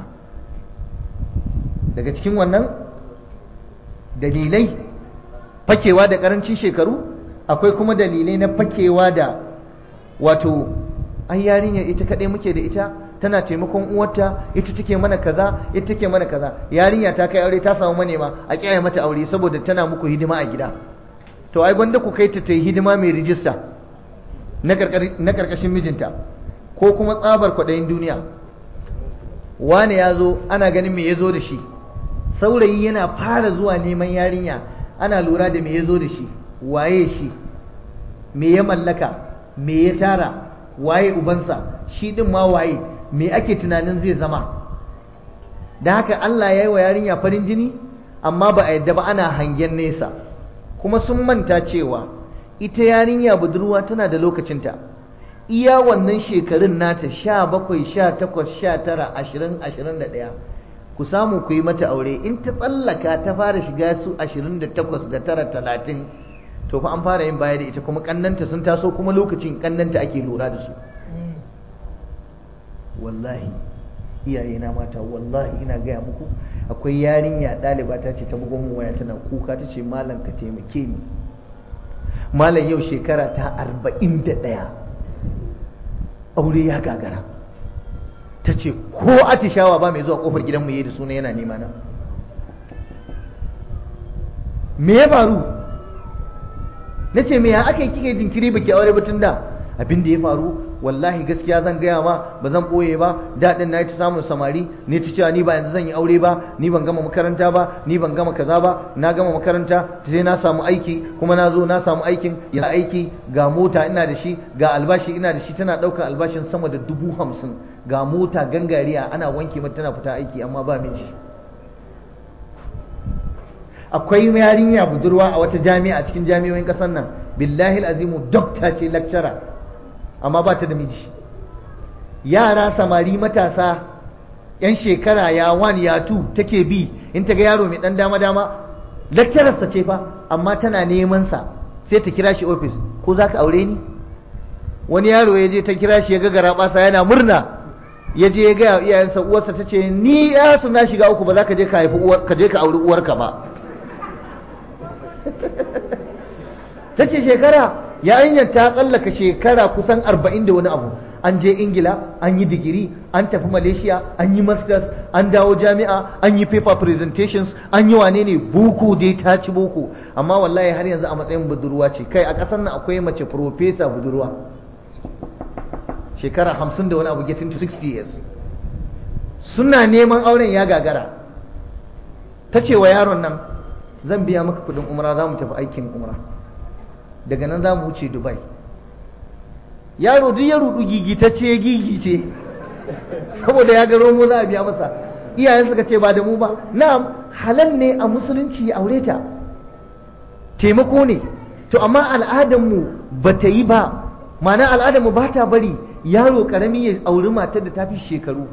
Daga cikin wannan dalilai fakewa da ƙarancin shekaru, akwai kuma dalilai na fakewa da wato ai yarinyar ita kaɗai muke da ita, tana taimakon uwarta, ita take mana kaza, ita take mana kaza. Yarinya ta kai aure ta samu manema, a kiyaye mata aure saboda tana muku hidima a gida. To ai gwanda ku kai ta ta yi hidima mai rijista na karkashin mijinta, ko kuma tsabar kwaɗayin duniya. Wani ya zo, ana ganin me ya zo da shi. Saurayi yana fara zuwa neman yarinya, ana lura da me ya zo da shi, waye shi, me ya mallaka, me ya tara, waye ubansa, shi din ma waye, me ake tunanin zai zama. Da haka Allah ya yi wa yarinya farin jini, amma ba a yadda ba, ana hangen nesa. Kuma sun manta cewa ita yarinya budurwa tana da lokacinta. Iya wannan shekarun nata sha bakwai, sha takwas, sha tara, ashirin, ashirin da ɗaya. Ku samu ku yi mata aure. In ta tsallaka ta fara shiga su ashirin da takwas da tara, talatin, to fa an fara yin baya da ita, kuma kannanta sun taso, kuma lokacin kannanta ake lura da su. Wallahi iyaye na mata, wallahi ina gaya muku, akwai yarinya ɗaliba ta ce ta bugo mu waya tana kuka, ta ce malam ka taimake ni, malam yau shekara ta arba'in da ɗaya aure ya gagara. Ta ce ko atishawa ba mai zuwa kofar gidanmu yayi da suna yana nema na. Me ya faru? Na ce me ya aka yi kike jinkiri baki aure ba tun da? Abin da ya faru, wallahi gaskiya zan gaya ma, ba zan ɓoye ba, daɗin na yi ta samun samari, ni ta cewa ni ba yanzu zan yi aure ba, ni ban gama makaranta ba, ni ban gama kaza ba, na gama makaranta sai na samu aiki, kuma na zo na samu aikin, ya aiki, ga mota ina da shi, ga albashi ina da shi, tana ɗaukar albashin sama da dubu hamsin, ga mota gangariya ana wanke mata tana fita aiki, amma ba miji. akwai yarinya budurwa a wata jami'a cikin jami'o'in kasar nan, billahi azimu dokta ce, lecturer, amma ba ta da miji. Yara samari matasa yan shekara ya one ya two take bi, in ta ga yaro mai dan dama dama, lecturer sa ce fa, amma tana neman sa, sai ta kira shi office, ko za ka aure ni? Wani yaro ya je ta kira shi ya ga garabasa yana murna, ya je ya ga iyayensa, uwarsa ta ce ni ya su na shiga uku, ba za ka je ka haifi uwar, ka je ka auri uwarka ba. Ta ce shekara, yarinyar ta tsallaka shekara kusan arba'in da wani abu, an je Ingila, an yi digiri, an tafi Malaysia, an yi masters, an dawo jami'a, an yi paper presentations, an yi wane ne, boko dai ta ci boko, amma wallahi har yanzu a matsayin budurwa ce. Kai a ƙasar nan akwai mace professor budurwa, shekara hamsin da wani abu, getting to sixty years, suna neman auren ya gagara. Ta ce wa yaron nan, zan biya maka kudin umra, za mu tafi aikin umra, daga nan za mu wuce Dubai. Yaro duk ya rudu gigitacce gigice saboda ya ga romo za a biya masa. Iyayen suka ce ba da mu ba. Na'am, halal ne a musulunci aure ta, taimako ne, to amma al'adarmu ba ta yi ba. Ma'ana al'adarmu ba ta bari yaro karami ya auri matar da ta fi shekaru.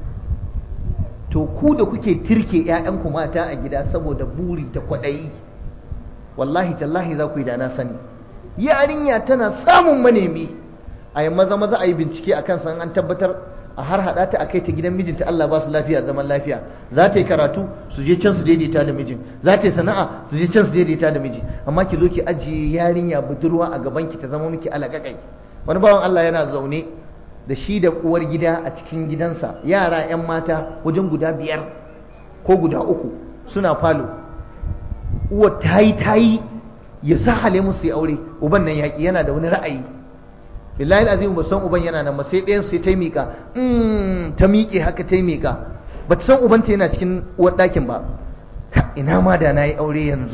To ku da kuke tirke 'ya'yanku mata a gida saboda buri da kwaɗayi, wallahi tallahi za ku yi da na sani. Yarinya tana samun manemi, a yi maza maza a yi bincike a kansa, an tabbatar a har haɗa ta a kai ta gidan mijinta, Allah ba su lafiya zaman lafiya. Za ta yi karatu su je can su daidaita da mijin, za ta yi sana'a su je can su daidaita da miji, amma ki zo ki ajiye yarinya budurwa a gaban ki ta zama miki alaƙaƙai. Wani bawan Allah yana zaune da shi da uwar gida a cikin gidansa, yara 'yan mata wajen guda biyar ko guda uku suna falo. Uwar ta yi ta yi ya sa hale musu ya aure, uban nan yaƙi, yana da wani ra'ayi. Billahi azim ba san uban yana nan ba, sai ɗayan sai ta miƙa, mm, ta miƙe haka ta miƙa, ba ta san ubanta yana cikin uwar ɗakin ba. Ina ma da na yi aure yanzu.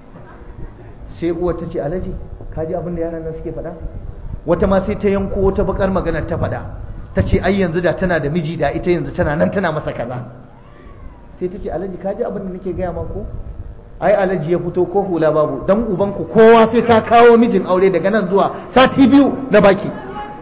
Sai uwar ta ce, Alhaji ka ji abin da yaran nan suke faɗa? Wata ma sai ta yanko wata bakar magana ta faɗa, ta ce ai yanzu da tana da miji, da ita yanzu tana nan tana masa kaza. Sai ta ce, Alhaji ka ji abin da nake gaya ma ko? Ai Alhaji ya fito ko hula babu, dan ubanku kowa sai ka kawo mijin aure daga nan zuwa sati biyu na baki.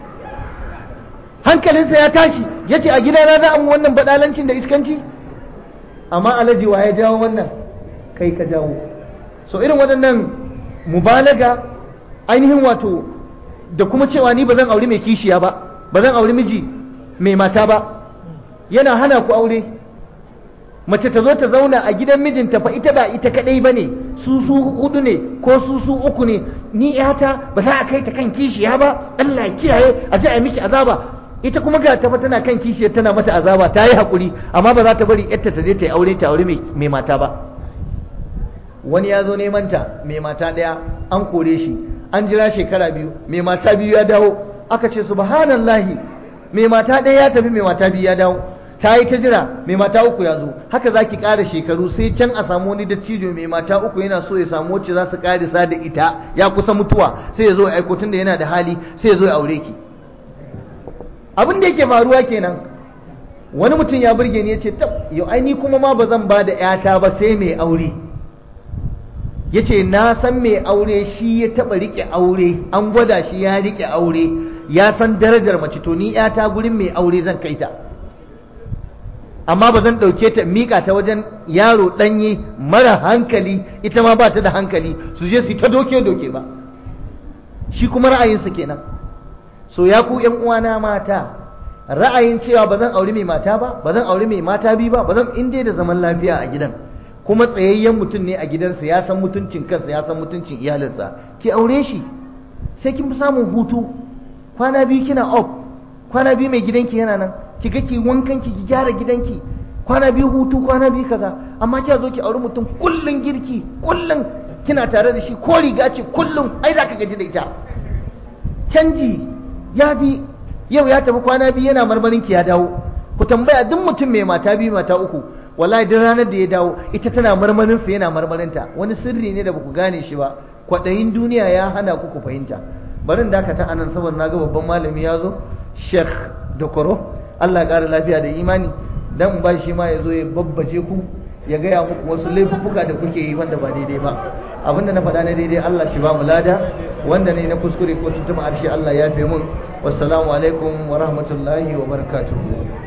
Hankalinsa ya tashi, ya ce a gidana za a mu wannan badalancin da iskanci? Amma Alhaji wa ya jawo wannan? Kai ka jawo. So irin waɗannan mubalaga ainihin wato da kuma cewa ni ba zan auri mai kishiya ba, ba zan auri miji mai mata ba, yana hana ku aure. Mace ta zo ta zauna a gidan mijinta fa ita ba ita kadai bane, su su hudu ne ko su su uku ne, ni yata ba za a kai ta kan kishiya ba, Allah ya kiyaye, a ji a miki azaba. Ita kuma ga ta tana kan kishiyar tana mata azaba, ta yi hakuri, amma ba za ta bari yarta ta je ta yi aure ta aure mai mata ba. Wani ya zo neman ta mai mata daya, an kore shi, an jira shekara biyu, mai mata biyu ya dawo, aka ce subhanallahi, mai mata daya ya tafi, mai mata biyu ya dawo. Ta yi ta jira, mai mata uku ya zo. Haka za ki ƙara shekaru, sai can a samu wani dattijo mai mata uku yana so ya samu wacce za su ƙarisa da ita, ya kusa mutuwa, sai ya zo ya aiko, tun da yana da hali sai ya zo ya aure ki. Abin da yake faruwa kenan. Wani mutum ya burge ni ya ce, tab yau ai ni kuma ma ba zan ba da ƴata ba sai mai aure. Ya ce na san mai aure shi ya taɓa riƙe aure, an gwada shi ya riƙe aure, ya san darajar mace, to ni ƴata gurin mai aure zan kai ta. Amma ba zan ɗauke ta miƙa ta wajen yaro ɗanye mara hankali, ita ma ba ta da hankali, su je su ta doke-doke ba. Shi kuma ra'ayinsa kenan. So ya ku ƴan uwana mata, ra'ayin cewa ba zan auri mai mata ba, ba zan auri mai mata biyu ba, ba zan in dai da zaman lafiya a gidan, kuma tsayayyen mutum ne a gidansa, ya san mutuncin kansa, ya san mutuncin iyalinsa, ki aure shi, sai kin fi samun hutu. Kwana biyu kina off, kwana biyu mai gidanki yana nan, ki ga ki wankan ki ki gyara gidanki, kwana biyu hutu, kwana biyu kaza. Amma kiya zo ki auri mutum kullun girki, kullun kina tare da shi, ko riga ce kullun, ai za ka gaji da ita. Canji ya bi, yau ya tafi kwana biyu yana marmarin ki ya dawo. Ku tambaya duk mutum mai mata biyu mata uku, wallahi duk ranar da ya dawo ita tana marmarin sa yana marmarinta. Wani sirri ne da baku gane shi ba, kwaɗayin duniya ya hana ku ku fahimta. Barin dakata anan saboda na ga babban malami ya zo, Sheikh Dokoro, Allah ya ƙara lafiya da imani, dan ba shi ma ya zo ya babbace ku ya gaya muku wasu laifuffuka da kuke yi wanda ba daidai ba. Abinda na faɗa na daidai Allah shi ba mu lada, wanda ne na kuskure ko tuntuma harshe Allah ya fi mun. Wassalamu alaikum wa rahmatullahi wa barakatuhu.